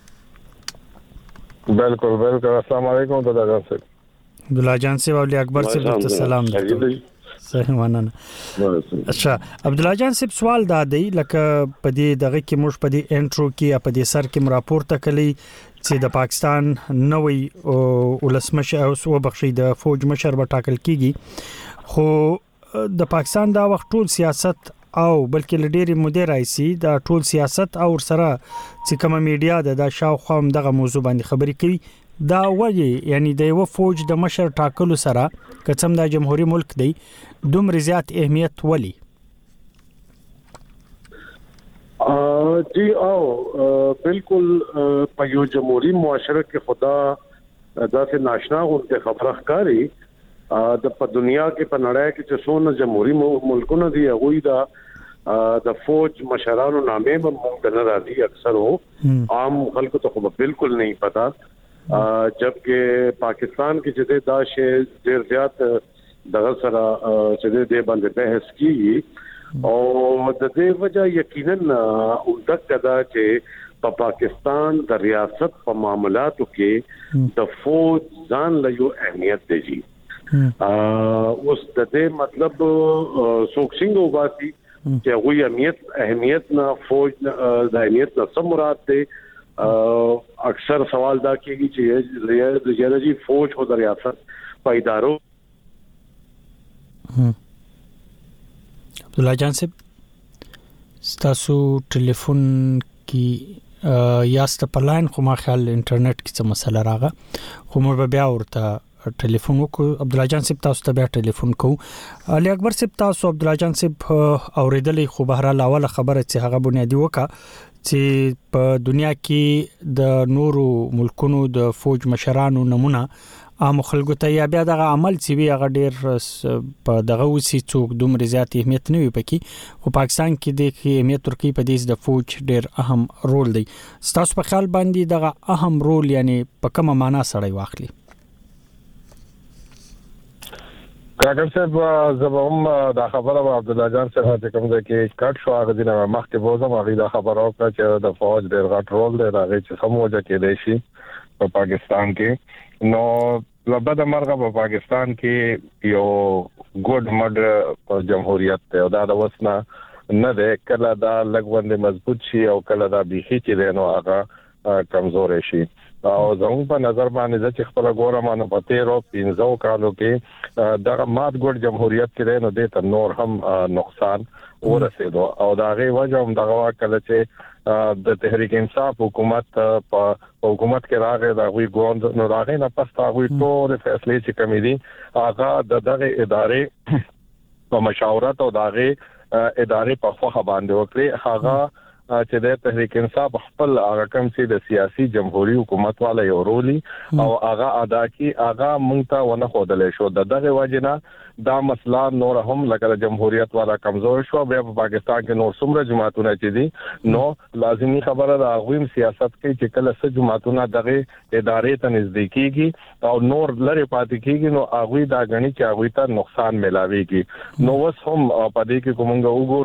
S5: بالکل السلام علیکم عبد الله جان صاحب.
S24: عبد الله جان صاحب او علي اکبر صاحب ته سلام. صحیح مننه. اچھا عبد الله جان صاحب سوال دا دی لکه په دې دغه کې موږ په دې انټرو کې په دې سر کې راپورته کړی چې د پاکستان نوې ولسمشر او بخښي د فوج مشر به ټاکل کیږي، خو د پاکستان دا وخت ټول سیاست او بلکې لډيري مدیر رئیسي دا ټول سیاست او سره چې کوم میډیا د شاوخوا دغه موضوع باندې خبري کوي. دا وایي یعنی د یو فوج د مشر ټاکلو سره کڅم د جمهوریت ملک دی دومره زیات اهمیت ولي؟
S5: جی بالکل په یو جمهوریت معاشره کې خدا داسې ناشنا غونډه خبره ښکاری د په دنیا کې په نړۍ کې چې څونه جمهوریت ملکونه دي هغه د فوج مشرانو نامې به مونږ نه راځي، اکثر هو عام خلکو ته خو بالکل نه پتا، جبکہ پاکستان کی جدے داش دیر زیات دغه سره چې دې باندې بحث کیږي او د دې وجہ یقینا اندک کدا چې په پاکستان د ریاست په معاملاتو کې د فوج ځان له یو اهمیت دی. اوس د دې مطلب څوک څنګه وباسي چې غوې اهمیت نه فوج د اهمیت نه څه مراد دی. اکثر سوال دا کیږي چې ریاضي فوج او د ریاست په ادارو.
S24: عبد الله جان صاحب تاسو ټلیفون کې یاست په لاین خو ما خیال انټرنیټ کې څه مسله راغله، خو موږ بیا ورته ټلیفون وکړو. عبد الله جان صاحب تاسو ته بیا ټلیفون کوو. علي اکبر صاحب تاسو عبد الله جان صاحب اوریدلې خو بهر لاول خبره چې هغه بنیادی وکړه چې په دنیا کې د نورو ملکونو د فوج مشرانو نمونه عام خلکو ته یا بیا دغه عمل چې وی هغه ډیر په دغه وسی څوک دومره زیات اهمیت نه وي پکې، خو پاکستان کې د اهمیت ترکی په دې د فوج ډیر اهم رول دی. تاسو په خیال باندې دغه اهم رول یعنی په کومه معنا سره واخلي؟
S5: کاکر صاحب زبم دا خبره عبد الله جان صاحب چې کوم ځای کې کټ شو هغه دینه مخکې بوزم هغه دا خبره وکړه چې د فوج ډېر غټ رول دی راغی چې سموجه کې دی شي په پاکستان کې. نو لبد مرغه په پاکستان کې یو ګډ مډ جمهوریت ته دا د وسنه نه ده، کله دا لګوند مضبوط شي او کله دا بيخي چې دی نو هغه کمزور شي. او زموږ په نظر باندې چې خپل ګورم نو په 13-15 کالو کې دغه مات ګډ جمهوریت کې نو د نور هم نقصان ورسېدو او دا غي وجه هم دغه کله چې د تحریک انصاف حکومت په حکومت کې راغی دا غوي ګوند نو راغی نه پس تا غوي ټول فیصله چې کمیدي هغه دغه ادارې په مشاورت او دغه ادارې په خوا باندې وکړي. هغه چې د تحریک انصاف خپل هغه کوم چې د سیاسي جمهوریت حکومت والا یو رولي او هغه ادا کی هغه مونږ ته ونه خودلې شو. دغه وجنه دا مسله نور هم لکه جمهوریت والا کمزور شو. بیا په پاکستان کې نور څومره جماعتونه چې دي نو لازمي خبره ده غویم سیاست کې چې کله څه جماعتونه دغه ادارې ته نزدیکيږي او نور لری پاتې کیږي نو هغه دا غني چې هغه ته نقصان ملاويږي. نو وس هم په دې کې کومنګ وګورو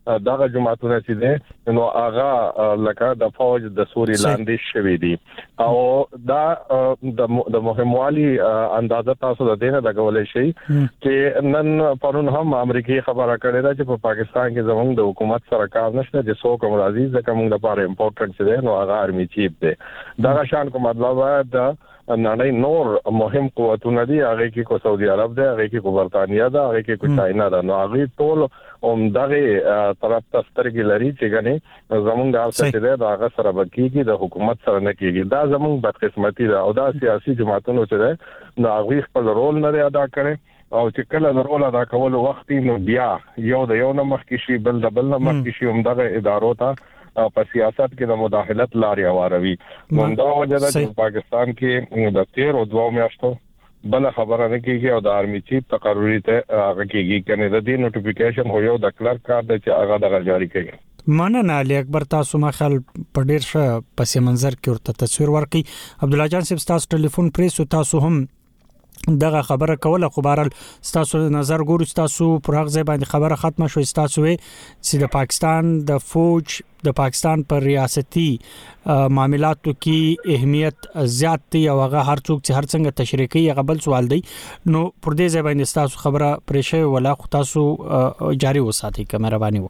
S5: دغه جماعتونه چې دي نو هغه لکه د فوج د سوري لاندې شوي دي او دا د مهموالي اندازه تاسو د دینه لګولې شي چې نن پرون هم امریکای خبره کړې ده چې په پاکستان کې زموږ د حکومت سره کار نشته چې څوک هم راځي ځکه موږ لپاره امپورټنت دی نو هغه آرمي چیف دی دا شان کوم مطلب دا نړۍ نور مهم قوتونه دي هغه کې کو سعودي عرب ده هغه کې کو برتانیا ده هغه کې کو چاینا ده نو هغه ټول دغه طرف ته سترګې لري چې غني زمونږ ارڅ ده دا هغه سره بکیږي د حکومت سره نه کیږي دا زمونږ بدقسمتي ده او دا سیاسي جماعتونو چې ده نو هغه خپل رول نه ادا کړي او چې کله د رول ادا کول وخت نو بیا یو د یو نه مخکې شي بل د بل نه مخکې شي هم دغه ادارو ته په سیاست کې د مداخلت لاري اواروي مندا وجه ده چې پاکستان کې د 13 او 2 میاشتو بل خبره نه کیږي او د آرمي چیف تقرری ته هغه کیږي کنه د دې نوټیفیکیشن هو یو د کلر کار د چې هغه د جاری کړي
S24: مننه علي اکبر تاسو ما خل په ډیر ښه پس منظر کې ورته تصویر ورکړي عبد الله جان صاحب تاسو ټلیفون پریس او تاسو هم دغه خبره کوله خو بهرال تاسو نظر ګورو تاسو پر هغه ځای باندې خبره ختمه شو تاسو چې د پاکستان د فوج د پاکستان پر ریاستي معاملاتو کې اهمیت زیات دی او هغه هر څوک چې هر څنګه تشریح کوي هغه بل سوال دی نو پر دې ځای باندې تاسو خبره پرېښه ولا خو تاسو جاری وساتئ که مهرباني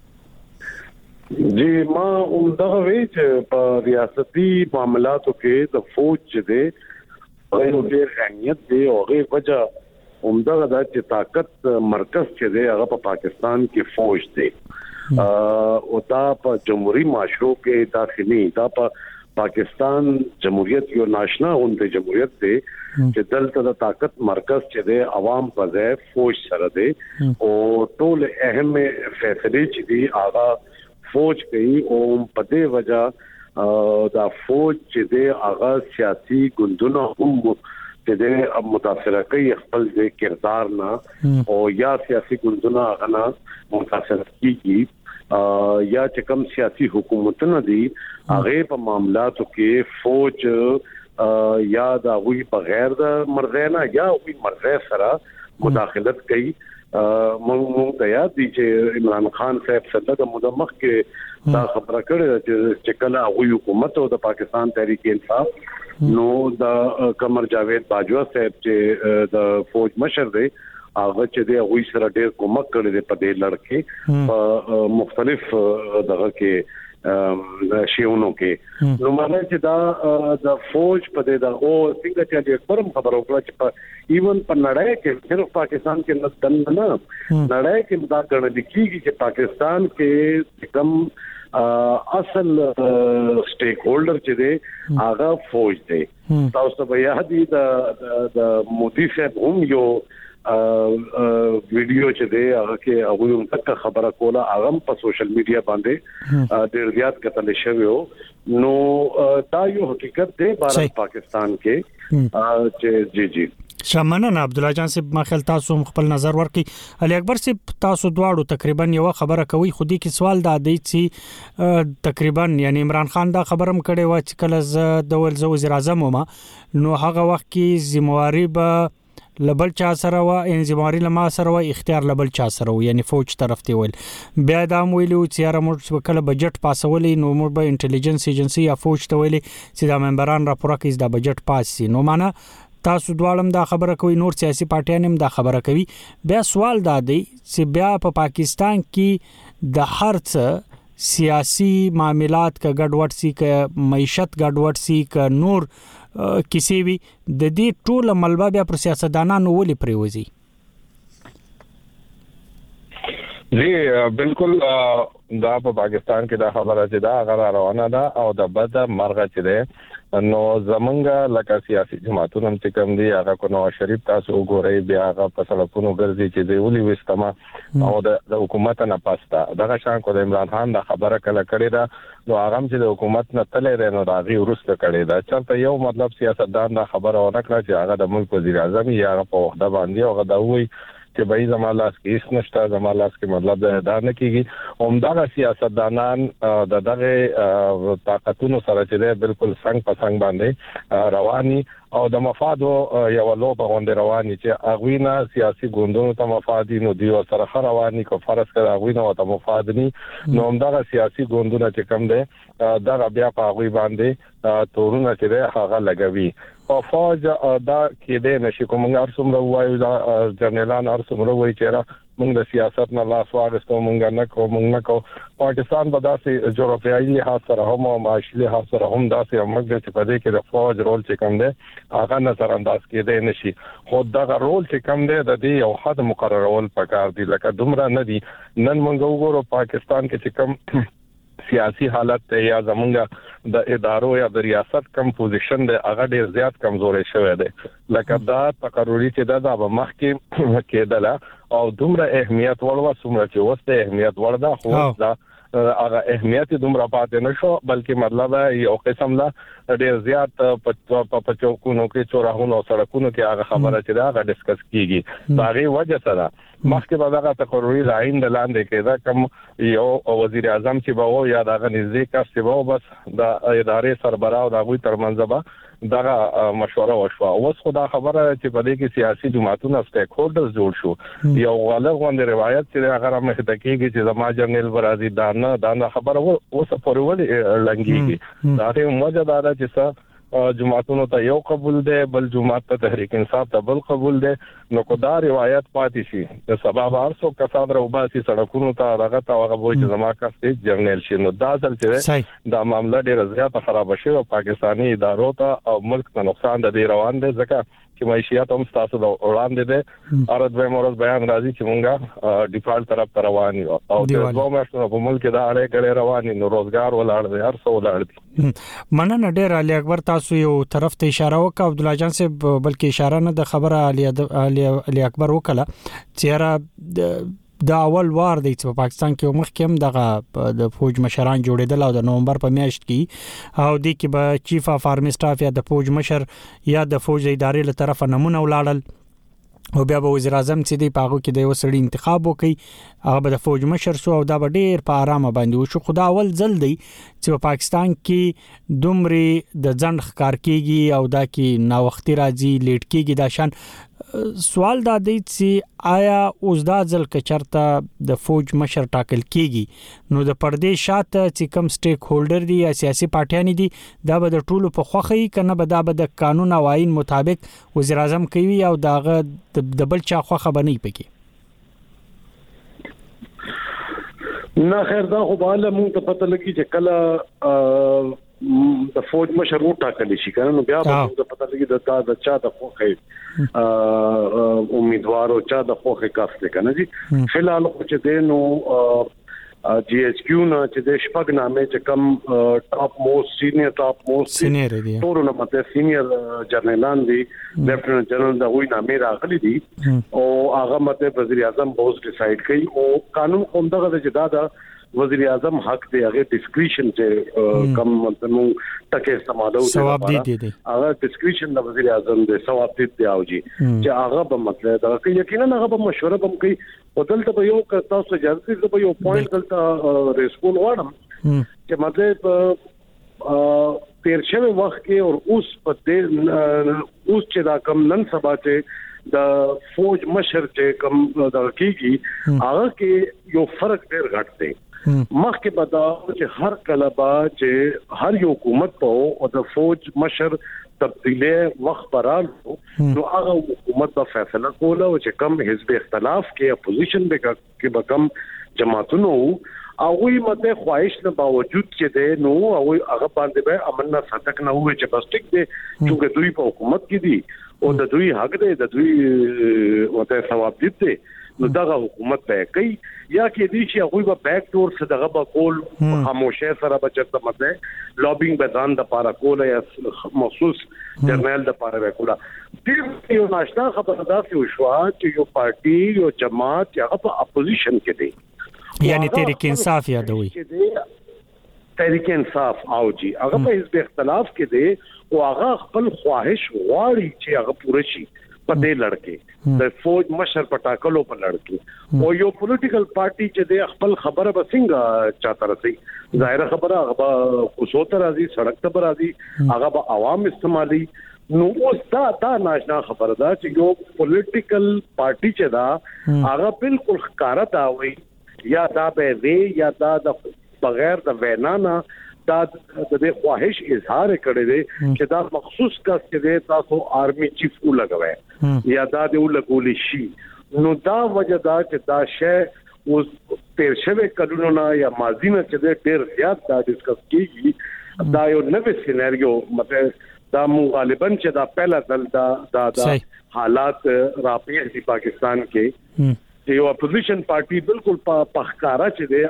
S24: وکړئ
S6: جی ما دغه وی چې په ریاستي معاملاتو کې د فوج چې دی او ډېر اهمیت دی او هغه وجه همدغه د چې طاقت مرکز چې دی هغه په پاکستان کې فوج دی او دا په جمهوریت معاشرو کې داخلي دا په پاکستان جمهوریت یو ناشنا غونډه جمهوریت دی چې دلته د طاقت مرکز چې دی عوام په ځای فوج سره دی او ټول اهم فیصله چې دی هغه فوج کوي او په دې وجه دا فوج چې دی هغه سیاسي ګوندونه هم چې دی متاثر کوي خپل د کردار نه او یا سیاسي ګوندونه هغه نه متاثر کیږي یا چې کوم سیاسي حکومتونه دي هغه په معاملاتو کې فوج یا دا وی بغیر د مرزه نه یا وی مرزه سره مداخلت کوي مونږ ته یاد دي چې عمران خان صاحب سره د مدمخ کې دا خبره کړې چې کله هغه حکومت او د پاکستان تحریک انصاف نو د قمر جاوید باجوا صاحب چې د فوج مشر دی هغه چې د هغه سره ډېر کومک کړی دی په دې لړ کې مختلف دغه کې شیونو کې نو معنی چې دا د فوج په دې دا او څنګه چې اکبرم خبرو کړه چې ایون په نړۍ کې صرف پاکستان کې نه دنه نړۍ کې دا ګڼل کېږي چې پاکستان کې کم اصل سټیک هولډر چې دی هغه فوج دی تاسو به یاد دي د مودي صاحب هم یو ویډیو چې دی هغه کې هغه هم تک خبره کوله هغه په سوشل میډیا باندې ډېر زیات کتل شوی نو دا یو حقیقت دی بھارت پاکستان کې چې جی
S24: شمنن عبد الله جان صاحب ما خیال تاسو خپل نظر ورکړي علي اکبر صاحب تاسو دواړو تقریبا یو خبره کوي خودي کې سوال دا دی چې تقریبا یعنی عمران خان دا خبرم کړي و چې کله ز د وزیر اعظم ما نو هغه وخت کې ذمہواری به لبل چا سره وا انځماري لما سره وا اختیار لبل چا سره و یعنی فوج طرف ته ویل بیا دا ویلو چې را موږ کله بجټ پاسولې نو موږ به انټيليجنس ایجنسي یا فوج ته ویلې چې دا ممبران راپور کوي دا بجټ پاسي نو معنا تاسو دوالم دا خبره کوي نور سیاسي پارټیان هم دا خبره کوي بیا سوال دا دی چې بیا په پاکستان کې د هر څه سیاسي معاملات کا ګډوډ سي ک معیشت ګډوډ سي ک نور کسی وی د دې ټول ملبا بیا پر سیاستدانانو ولې پریوزي
S5: جی بالکل دا په پاکستان کې دا خبره چې دا هغه روانه ده او د بد مرغه چې ده نو زمونږه لکه سیاسي جماعتونو چې کوم دي هغه کو نو شریف تاسو وګورئ بیا هغه په سلفونو ګرځي چې دی ولي وستما او د حکومت نه پاستا دغه شان کو د عمران خان دا خبره کله کړې ده نو هغه چې د حکومت نه تلې رنو راغي ورسته کړې ده چرته یو مطلب سیاستدان دا خبره ونه کړه چې هغه د ملک وزیر اعظم یا په وخت باندې هغه دا وایي چې به زمالاس کې هیڅ نشته زمالاس کې مطلب دا نه کیږي همدغه سیاستدانان د دغه طاقتونو سره چې بالکل څنګه په څنګه باندې رواني او د مفادو یو لوبه غونډه رواني چې اغوینه سیاسي ګوندونو ته مفادي نو دی سره رواني کو فرض کړه اغوینه ته مفادني نو همدغه سیاسي ګوندونه چې کوم دي دا بیا په اغوی باندې تورونه چې هغه لګوي او فوج دا کې د نشي کومه ارسمره وایو دا جنرالان ارسمره وایي چې موږ د سیاست نه لاس واغستو موږ نه کو پاکستان به داسې جغرافیایي لحاظ سره هم او معاشي لحاظ سره هم داسې موږ چې په دې کې د فوج رول چې کوم دی هغه نظر انداز کېدای نشي خو دا رول چې کوم دی د دې یو حد مقررول پکار دی لکه دومره نه دی نن موږ وګورو پاکستان کې چې کوم سیاسي حالت یا زمونږ د ادارو یا د ریاست کم پوزیشن د هغه ډیر زیات کمزوري شوی دی لکه دا تقرری چې دا به مخکې کېدله او دومره اهمیت ورو څومره چې وسته اهمیت وردا خو دا هغه اهمیت دومره پاتې نشو بلکې مطلب یو قسم لا ډیر زیات په چوکونو کې چورهونو سړکونو کې هغه خبره چې دا غا ډیسکس کیږي دا غي وجه سره مخکې به دغه تقرری لاین د لاندې کې دا کوم یو وزیر اعظم چې به و یا دغه نږدې کس چې به بس د ادارې سربراه او دغه ترمنځ به دغه مشوره وشوه اوس خدا خبره چې په دې کې سیاسي جماعتونو سټیک هولډرز جوړ شو یو غلط غونډه روایت چې هغه مخته کېږي چې زما جنرال برازي دا خبره اوس پورې ولې لنګيږي دا ته موجه دا چې جماعتونو ته یو قبول دی بل جماعت ته تحریک انصاف ته بل قبول دی نو کو دا روایت پاتې شي د سبب ارسو کسان روباسي سړکونو ته هغه ته هغه وایي چې زما کس جنرال شي نو دا ځل چې دا معاملې ډیره زیاته خراب شي او پاکستاني ادارو ته او ملک ته نقصان دی روان دی ځکه چې معیشت هم تاسو د وړاندې ده ارد به مورز بیان راځي چې مونږه ډیفالت طرف ته روان یو او د دوه میاشتو په ملک دا اړه کړي روان نو روزګار ولاړ دی هر څه ولاړ دي
S24: مننه ډیر علي اکبر تاسو یو طرف ته اشاره وکړه عبد الله جان صاحب بلکې اشاره نه د خبره علي اکبر وکړه چې دا اول وار دی چې په پاکستان کې مخکې هم دغه د فوج مشران جوړېدل او د نومبر په میاشت کې او د کې به چیف اف آرمی سټاف یا د فوج مشر یا د فوج ادارې له طرفه نمونه ولاړل او بیا به وزیر اعظم چې دی پاغو کې د وسړي انتخاب وکي هغه به د فوج مشر شو او دا به ډیر په آرامه باندې وشو خدا اول ځل دی چې په پاکستان کې دومره د ځند ښکار کیږي او دا کې ناوختي راځي لیټ کیږي دا شان سوال دا دی چې آیا اوس دا ځل کچرته د فوج مشر ټاکل کیږي نو د پردې شاته چې کم سټیک هولډر دي یا سیاسي پارټیان دي دا به د ټولو په خوخه کنه به دا به د قانون او آئین مطابق وزیر اعظم کوي او داغه د بل چا خوخه بنئ پکې
S6: نه خیر دا خو باندې مونږ ته پته لګي چې کله د فوج مشر ټاکل شي کنه نو بیا به د پته لګي د چا د خوخه امیدوارو چا د خوخه کافته کنه جی فلحال چې دینو جی ایچ کیو نه چې د شپږ نامې چې کم ټاپ موست سینیئر دي ټول نه مته سینیئر جنرالان دي لیفټننټ جنرال دا وی نامې راغلي دي او هغه مته وزیر اعظم بوز ډیسایډ کوي او قانون کوم دغه چې دا وزیر اعظم حق دی هغه ډیسکریشن چې کم مو ټکه استعمالو
S24: ثواب دي
S6: هغه ډیسکریشن د وزیر اعظم د ثواب دي او جی چې هغه به مطلب دا کوي یقینا هغه به مشوره هم کوي او دلته به یو تاسو اجازه دې به یو پوینټ دلته ریسپون وړم چې مطلب تیر شوی وخت کې او اوس په اوس چې دا کم نن سبا چې د فوج مشر چې کم دا کیږي هغه کې یو فرق ډیر غټ دی مخکې به دا چې هر کله به چې هر یو حکومت په او د فوج مشر تبدیلی وخت برالو نو هغه حکومت په فیصله کوله چې کم حزب اختلاف کې اپوزیشن کې به کم جماعتونو او وی مته خواهش نه باوجود چې ده نو او هغه باندې به امن صدق نه وي چې بس ټیک دي چې دوی په حکومت کې دي او د دوی حق دی د دوی وته ثواب دي نو دغه حکومت به کوي یا کې دي چې هغه به بیک ډور څخه دغه به کول خاموشه سره بچته مته لابینګ به ځان د پاره کول یا مخصوص جرنل د پاره وکړه دې یو ناشنا خبره ده چې شو چې یو پارټي یو جماعت یا په اپوزیشن کې دي
S24: یعنی تحریک انصاف یادوي
S6: تحریک انصاف او جی هغه په حزب اختلاف کې دي او هغه خپل خواهش غواړي چې هغه پوره شي په دې لړ د فوج مشر پټاکلو په لړ کې او یو پولیټیکل پارټي چې د خپل خبره بسنګ چاته رسي ظاهر خبره هغه کوڅو راځي سړک ته راځي هغه به عوام استعمالي نو اوس دا ناشنا خبره ده چې یو پولیټیکل پارټي چې دا هغه بالکل ښکارا دا وي یا دا به وی یا دا د بغیر د وینانا دا د خواهش اظهار کړی دی چې دا مخصوص کس کې تاسو آرمي چیف ولګوي یا دا د ولګول شي نو دا وجه دا چې دا شی اوس تیر شوه کلونو یا ماضی نه چې ډېر زیات دا ډیسکس کیږي دا یو نوې سيناريو مطلب دا غالبا چې دا پہلا دل دا حالات راپېښ دي پاکستان کې چې یو اپوزیشن پارټي بالکل پخکارا چې دی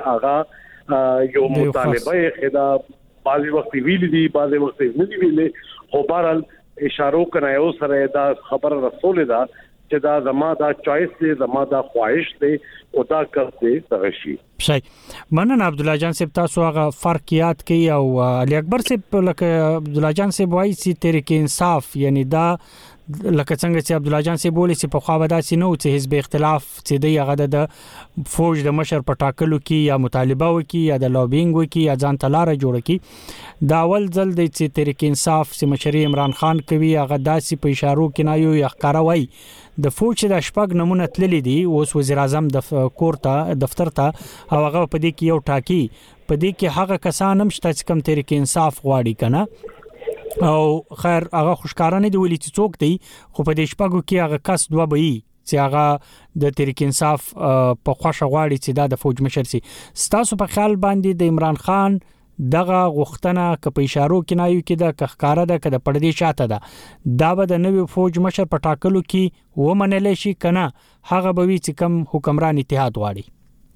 S6: هغه یو مطالبه خدا بعضی وخت ویل دي بعضی وخت نه دي ویلې خو بهرحال اشاره کوي او سره دا خبر رسول ده چې دا زما دا چويس دی زما دا خواهش دی او دا کار دی تغشي
S24: شي منن عبد الله جان صاحب تاسو هغه فرق یاد کوي او علي اکبر صاحب لکه عبد الله جان صاحب وایي چې تحریک انصاف یعنی دا لکه څنګه چې عبد الله جان صاحب بولی چې په خوا ودا سي نو چې حزب اختلاف چې دی هغه د فوج د مشر پټاکلو کې یا مطالبه وکي یا د لوبینګ وکي یا ځان تلاره جوړ کی دا اول ځل د تحریک انصاف چې مشر عمران خان کوي هغه داسي په اشارو کې نه یو ښکارا وای د فوج د شپږ نمونه تللی دي اوس وزیر اعظم د کورته دفتر ته او هغه په دې کې یو ټاکی په دې کې هغه کسان هم شته چې کم تحریک انصاف غواړي کنه او خیر هغه خوشکارانه دی ولې چې څوک دی خو په دې شپږو کې هغه کس دوه به چې هغه د تحریک انصاف په خوښه غواړي چې دا د فوج مشر سي ستاسو په خیال باندې د عمران خان دغه غوښتنه ک په اشارو کې نه یو کې د کخکاره ده ک د پردې شاته ده دا به د نوې فوج مشر په ټاکلو کې و منل شي کنه هغه به وي چې کم حکمران اتحاد غواړي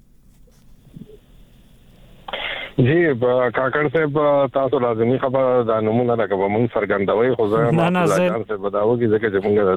S5: جی کاکړ صاحب تاسو لازمي خبر دا نمونه لکه مونږ سرګندوي خو زه ما ځان څه بداوه کې ځکه چې مونږ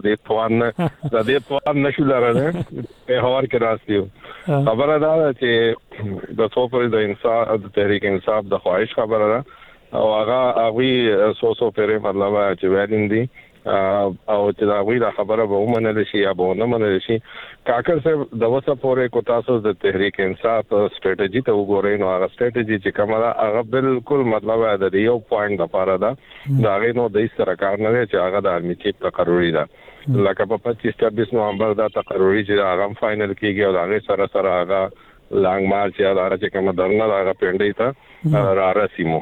S5: د دې توان نشو لرله په هوار کې راستیو خبره دا چې د څوپر د انصاف د تحریک انصاف د خواهش خبره ده او هغه سو پیره مطلب چې وایي دي او چې دا ویلا خبره به ومنل شي یا به نه منل شي کاکړ صاحب د وسه پورې کو تاسو د تحریک انصاف سټریټجی ته وګورئ نو هغه سټریټجی چې کومه هغه بالکل مطلب د یو پوینټ لپاره ده دا غي نو د سره کار نه چې هغه د آرمي چیف تقرری ده لکه په 25 نومبر دا تقرری چې هغه فائنل کیږي او هغه سره هغه لانګ مارچ یا دا چې کومه درنه هغه پنډي ته را رسیمو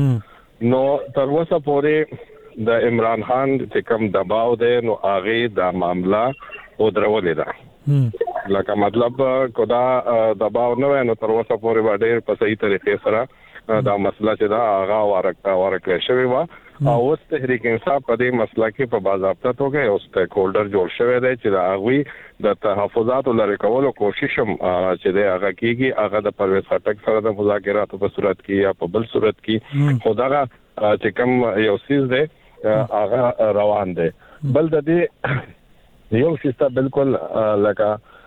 S5: نو تر وسه پورې د عمران خان چې کوم دباو دی نو هغه د معاملې او درولې ده لکه مطلب کدا دباو نه نو تر اوسه پورې باندې په صحیح طریقې سره دا مسله چې دا ورکه شوی و او اوس تحریک انصاف په دې مسله کې په باضابطه توګه او سټیک هولډر جوړ شوی دی چې دا هغه د تحفظات لري کولو کوشش هم چې دا هغه کیږي هغه د پرویز خټک سره د مذاکراتو په صورت کې یا په بل صورت کې خدای چې کوم یو سیز دی هغه روان دي بل د دې یو شسته بالکل لکه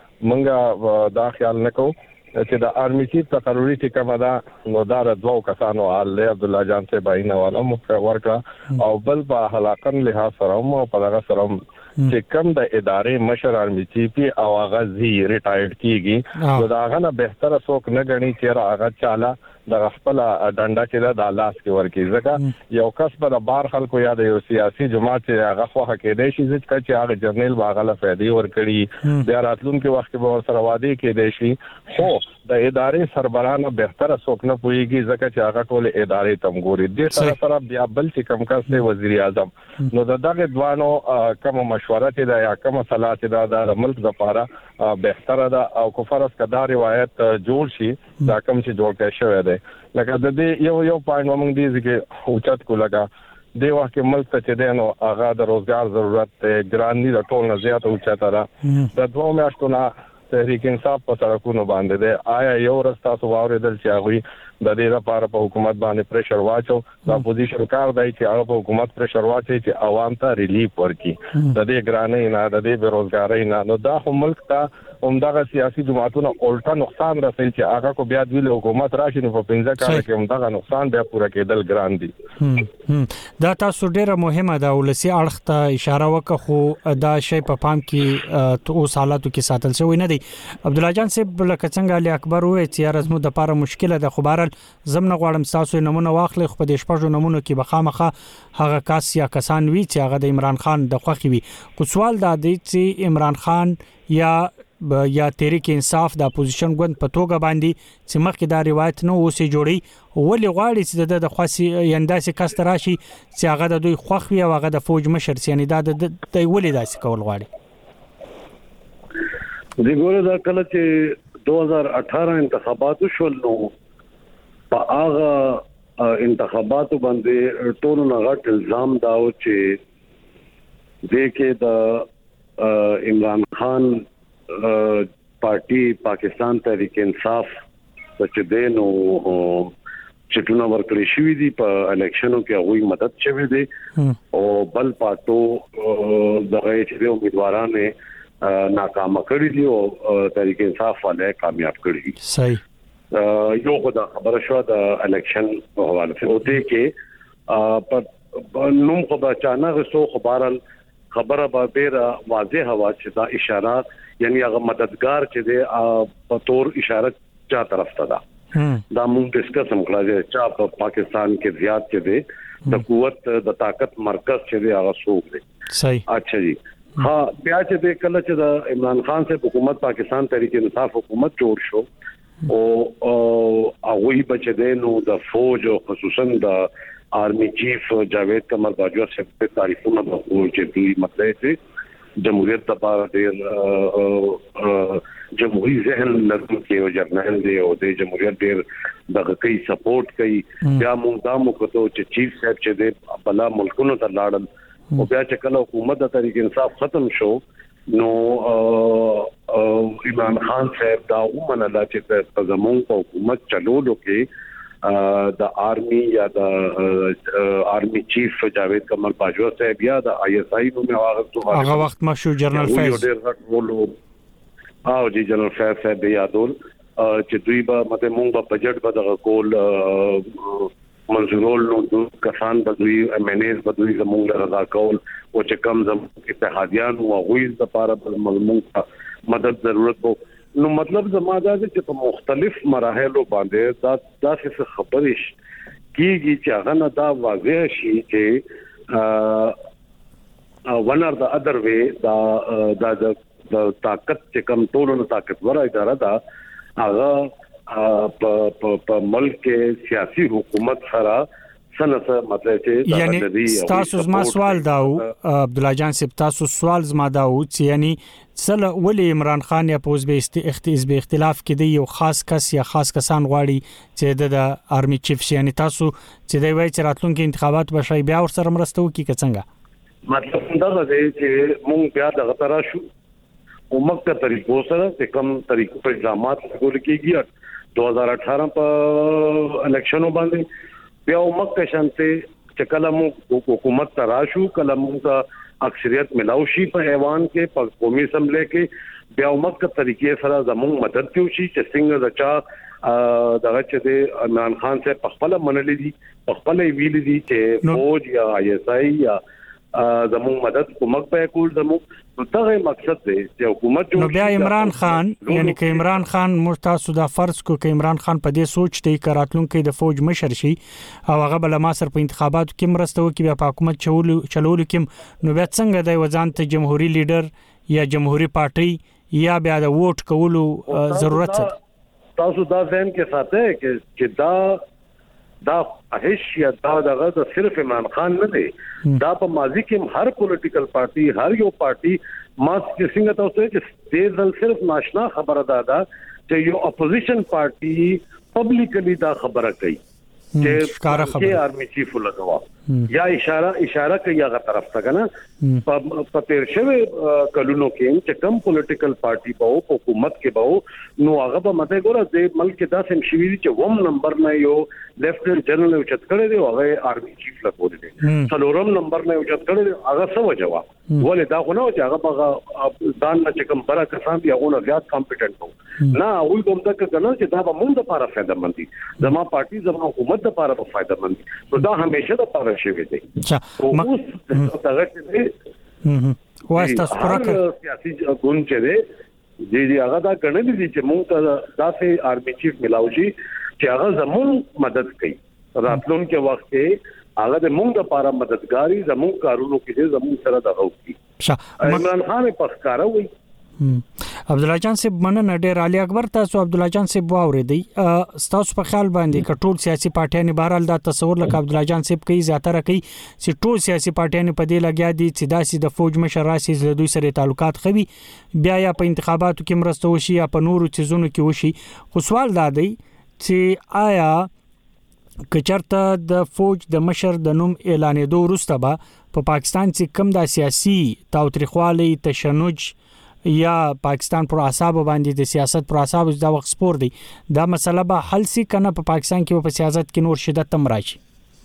S5: مونږه دا خیال نکو چې د آرمي چیف تقرری چې کومه ده نو دا د دوه کسانو حال له عبد الله جان سے باینه والا ورکړه او بل په حلاقن له سره مو په هغه سره چې کوم د ادارې مشر آرمي چیف او هغه زی ریټایرډ کیږي نو دا هغه نه بهتره څوک نه غني چې هغه چاله د خپل ډنډا چې د لاس کې ورکی ځکه یو کس په بار خلکو یا د یو سیاسي جماعت چې هغه خو کېدای شي چې هغه جرنیل باغله فائدې ورکړي بیا راتلونکو وخت به ور سره وادي کېدای شي خو د ادارې سربرانه بهتره څوک نه پويږي ځکه چې هغه ټول ادارې تمګوري د سره بیا بل چې کم کس دی وزیر اعظم نو دغه دوانو کوم مشوره چې دا یا کوم صلاح چې دا د ملک لپاره بهتره ده او کوفرس کدا روایت جوړ شي دا کوم چې جوړ کړي شوی دی لکه د دې یو پاین موږ دې چې اوچت کو لگا دی واکه ملک ته چې دینو هغه د روزګار ضرورت ته ګرانی د ټول نه زیات اوچته ده د دوه میاشتو نه تحریک انصاف په سرکونو باندې ده آیا یو رستا سو واردل چې هغه د دې لپاره په حکومت باندې پریشر واچو د اپوزیشن کار دی چې هغه په حکومت پریشر واچي چې عوام ته ریلیف ورکړي د دې ګرانی نه د دې بیروزګاری نه نو دا هم ملک ته همدغه سیاسي جماعتونو الټا نقصان رسول چې هغه کو بیا د حکومت راشي نو په 15 کال کې همدغه نقصان بیا پوره کېدل ګران دي.
S24: دا تاسو ډیره مهمه ده ولسی اړخ ته اشاره وکړه خو دا شی په پام کې اوس حالاتو کې ساتل شوی نه دی. عبد الله جان صاحب لکه څنګه علي اکبر وې چې رسمو د لپاره مشکله ده خو بهرال زمنه غواړم تاسو نمونه واخلې خو په دې شپږو نمونه کې بخامخه هغه کس یا کسان وی چې هغه د عمران خان د خوخي وي. خو سوال دا دی چې عمران خان یا تحریک انصاف د اپوزیشن ګوند په توګه باندې چې مخکې دا روایت نو اوسې جوړي ولې غواړي چې د خاصي ینداسي کس راشي چې هغه د دوی خوخوي او هغه د فوج مشر یعنی دا د ولې داسې کول غواړي.
S6: د ګوره دا کله چې 2018 انتخابات شول نو په هغه انتخاباتو باندې ټول نه غټ الزام داو چې دغه د عمران خان پارټي پاکستان تحریک انصاف چې دینو چټونه ورکړی شوې دي په الیکشنو کې هغه مدد شوی دی او بل پاتو دغه چې امیدوارانه ناکام کړی دي او تحریک انصاف والے کامیاب کړی دي.
S24: صحیح
S6: یو خدای خبره شو د الیکشن په حواله سره او دې کې په نوم خو بچانه غسو خبرال خبره به ډیر واضح هوا چې دا اشارات یعنی هغه مددگار چې دی په تور اشاره چا طرف ته دا موږ ډیسکس هم کړل چې په پاکستان کې زیات چې دی د قوت د طاقت مرکز چې دی هغه څوک دی.
S24: صحیح
S6: اچھا جی ها بیا چې د کله چې د عمران خان سے حکومت پاکستان تحریک انصاف حکومت جوړ شو او هغه بچ دی نو د فوج او خصوصا د آرمی چیف جاوید قمر باجوہ سے تعریفونه وکړو چې دوی مطلب چې جمهوریت لپاره د جمهوریت ذهن لرونکي کې او جرنل دی او د جمهوریت ډیر دغه کوي سپورټ کوي بیا موږ دا موکته چې چیف صاحب چې د بلا ملکونو ته لاړل او بیا چې کله حکومت د تحریک انصاف ختم شو نو عمران خان صاحب دا ومنله چې په زموږ په حکومت چلولو کې د آرمی یا د آرمی چیف جاوید قمر باجوہ صاحب یا د آئی ایس آئی نو
S24: هغه وخت مشهور جنرال فیض
S6: او جی جنرال فیض صاحب یادول چې دوی به مته مونږ په بجټ به دغه کول منظورول نو کسان به دوی امنیز به دوی زموږ رضا کول او چې کم زم اتحادیان او غوی د لپاره مونږ مدد ضرورت وو. نو مطلب زما دا چې په مختلف مراحلو باندې دا څه خبرې کیږي چې هغه نه دا واضح شي چې ون اور د اذر وی د طاقت چې کم ټولو طاقتور اداره دا هغه په ملک کې سیاسي حکومت سره سنه مطلب چې
S24: یعنی تاسو زما سوال داو عبد الله جان صاحب تاسو سوال زما داو چې یعنی سره ولی عمران خان یا پوز به اختلاف کې دی یو خاص کس یا خاص کسان غواړي چې د آرمی چیف یعنی تاسو چې دی وای چې راتلونکي انتخابات بشي بیا ور سره مرسته وکړي که څنګه
S6: مطلب دا دی چې مونږ بیا دغه ترا شو او مکه طریقو سره چې کوم طریقو په اقدامات کول کېږي 2018 په الیکشنو باندې بیا مکه شانته چې کله مو حکومت تراشو کله مو اکثریت ملاو شي په ایوان کې په قومي اسمبلی کې بیا مکه طریقې سره زموږ مدد کوي چې څنګه دچا دغه چې د عمران خان سے په خپل منلې دي په خپل ویل دي چې فوج یا آئی ایس آئی یا زموږ مدد کومک په کول زموږ دغه مقصد دی چې حکومت
S24: نو بیا عمران خان یعنی که عمران خان مرتاسو دا فرض کو که عمران خان په دې سوچ دی کاراتلون کې د فوج مشر شي او هغه بل ما سر په انتخاباتو کې مرسته وکي بیا په حکومت چلولو کې نو بیا څنګه د وزارت جمهوریت لیډر یا جمهوریت پارټي یا بیا د ووټ کولو ضرورت څه
S6: تاسو دا ذهن کې ساتئ چې دا هیڅ یا دا صرف عمران خان نه دی دا په ماضي کې هر پولیټیکل پارټي هر یو پارټي ما څنګه تاسو چې دې ځل صرف ناشنا خبره ده چې یو اپوزیشن پارټي پبلکلی دا خبره کوي
S22: چې کې آرمي چیف لګوا یا اشاره کوي هغه طرف ته کنه په تیر شوی کلونو کې چې کم پولیټیکل پارټي په حکومت کې به نو هغه په مته ګوره د ملک کې داسې شوی چې وم نمبر نه یو لیفټننټ جنرال او چت کړی دی هغه آرمي چیف لګول دي څلورم نمبر نه یو چت کړی دی هغه څه جواب ولې دا خو نه چې هغه ځان نه چې کوم برا کسان دی هغه زیات کمپټنټ وو نه وي کوم دا کنه چې دا به مونږ لپاره فائدہ مند دي زما پارټي زما حکومت لپاره فائدہ مند دي نو دا همیشه د پاره شوی دی اوس هغه چې
S24: واسطه سپراکر
S22: سیاسي ګوند چې دی هغه دا کړنې دي چې مونږ ته داسې آرمي چیف ملاوي چې هغه زموږ مدد کوي راتلونکي وخت کې هغه د مونږ لپاره مددګاری زموږ کارونو کې زموږ سره دغه کوي عمران خان په ښکارا وي
S24: عبد الله جان صاحب مننه ډیر علي اکبر تاسو عبد الله جان صاحب واوریدي تاسو په خیال باندې کټول سیاسي پارټیان بهرال دا تصور لکه عبد الله جان صاحب کوي زیاتره کوي چې ټول سیاسي پارټیان په دې لګیا دي چې داسې د فوج مشر راسي د دوی سره تعلقات خوي بیا یا په انتخاباتو کې مرسته وشي یا په نورو چیزونو کې وشي خو سوال دا دی چې آیا کچرته د فوج د مشر د نوم اعلانېدو وروسته به په پاکستان کې کم د سیاسي تاوتریخوالي تشنج یا پاکستان پر اعصاب باندې د سیاست پر اعصاب د وخت سپور دی دا مسله به حل سي کنه په پاکستان کې په سیاست کې نور شدت تم راشي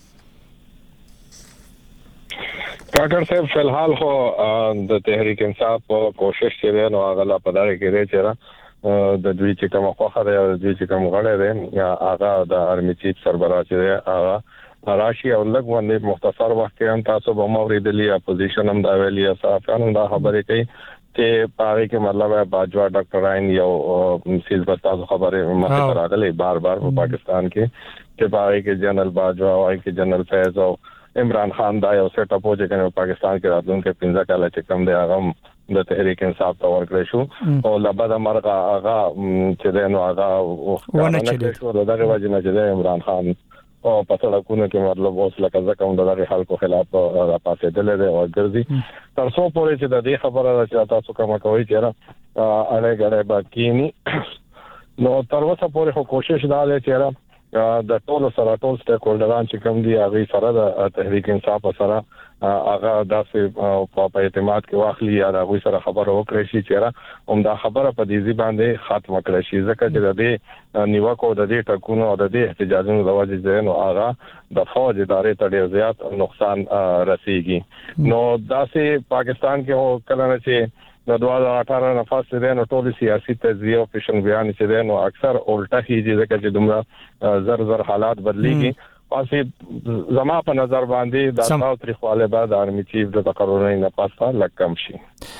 S5: کاکر صاحب فلحال خو د تحریک انصاف کوشش کړي نو هغه لا پداره کړي چې د دوی چې کوم خوخه دی او د دوی چې کوم غړی دی یا هغه د آرمي چیف سربراہ چې هغه راشي او لږ باندې مختصر وخت کې هم تاسو به موریدلی اپوزیشن هم دا ویلي صحافیانو دا خبرې کوي چې پاره کې مطلب ہے باجوا ډاکټر عین یو سیل بتاو خبره مخه راغلي بار بار په پاکستان کې چې پاره کې جنرال باجوا او کې جنرال فیض او عمران خان دا یو سیټ اپ وجه کنه پاکستان کې راتلونکي 15 کال چې کم دی هغه د تحریک انصاف ته ورکړی شو او لبد مرغه هغه چې نو هغه ونه چې دغه وجه نه چې عمران خان او په سړکونو کې مطلب اوس لکه ځکه هم دغه خلکو خلاف راپاسې دلې او ګرځي تر څو پورې چې د دې خبره چې تاسو کوم کوي چې را اړه غړې باقی نو تر اوسه پورې کوشش دا دی چې د ټولو سره ټول سټیک هولډران چې کوم دي هغه سره د تحریک انصاف سره هغه داسې په اعتماد کې واخلي یا هغه سره خبره وکړي چې را هم دا خبره په دې باندې ختم کړي شي ځکه چې د دې نیوکو د دې ټکونو او د دې احتجاجونو د وجې ځای نو هغه د فوج ادارې ته ډیر زیات نقصان رسیږي نو داسې پاکستان کې کله نه چې د 2018 نه فاصله ده نو ټول سیاسي تجزیه او پیشن بیان چې ده نو اکثر الټه کیږي ځکه چې دومره زر حالات بدليږي واسي زما په نظر باندې د تاوتریخواله بعد آرمي چیف د تقررونو نه پاسه لکم شي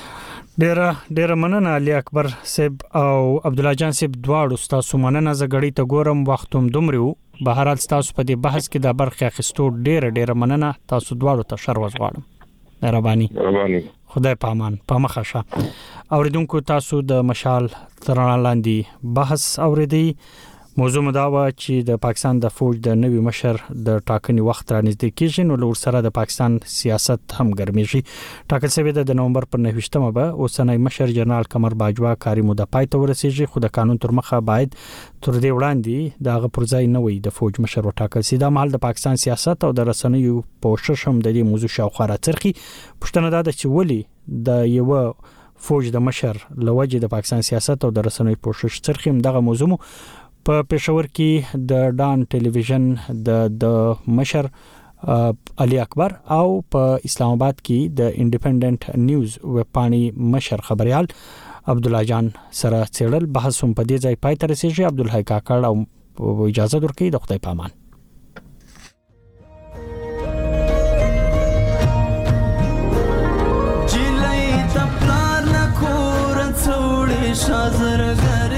S24: ډیر مننه علي اکبر صاحب او عبد الله جان صاحب دواړو تاسو مننه زګړی ته ګورم وختوم دومره بهرحال تاسو په دې بحث کې د برخه اخیستو ډیر مننه تاسو دواړو ته شر وزغواړم مهرباني خدای پامان په مخه اوریدونکو تاسو د مشال ترانه لاندې بحث اوریدي موضوع مداوه چې د پاکستان د فوج د نوي مشر د ټاکنې وخت را نږدې کېږي نو لور سره د پاکستان سیاست هم ګرمېږي ټاکل شوی د نومبر پر 9مه به اوسنۍ مشر جنرال قمر باجوا کاری موده پای ته ورسیږي خو د قانون تر مخه باید تر دې وړاندې دغه پرځای نه وي د فوج مشر وټاکل شي دا مهال د پاکستان سیاست او د رسنیو پوښښ هم د دې موضوع شاوخوا راڅرخي پښتنه دا چې ولی د یو فوج د مشر لوجه د پاکستان سیاست او د رسنیو پوښښ څرخیم دغه موضوع په پېښور کې د ډان ټلویزیون د مشر علي اکبر او په اسلام آباد کې د انډیپندنت نیوز وپاڼې مشر خبريال عبد الله جان سره چېړل بحث هم په دې ځای پای ته رسیدي عبد الله کاکړ او اجازه درکړي د خدای پامان
S7: جلای تپلار نکور څوړې شازرګره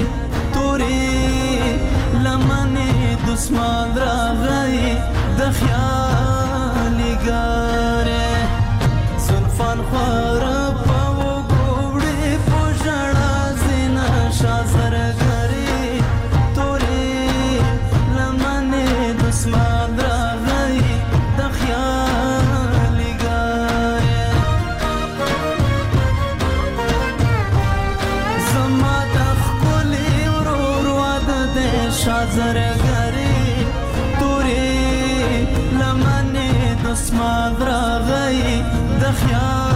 S7: دسمان راغی د خیال ګاره زلفان خور په وګوړې پوجړه زینا شازر غری تورې لمن د خیال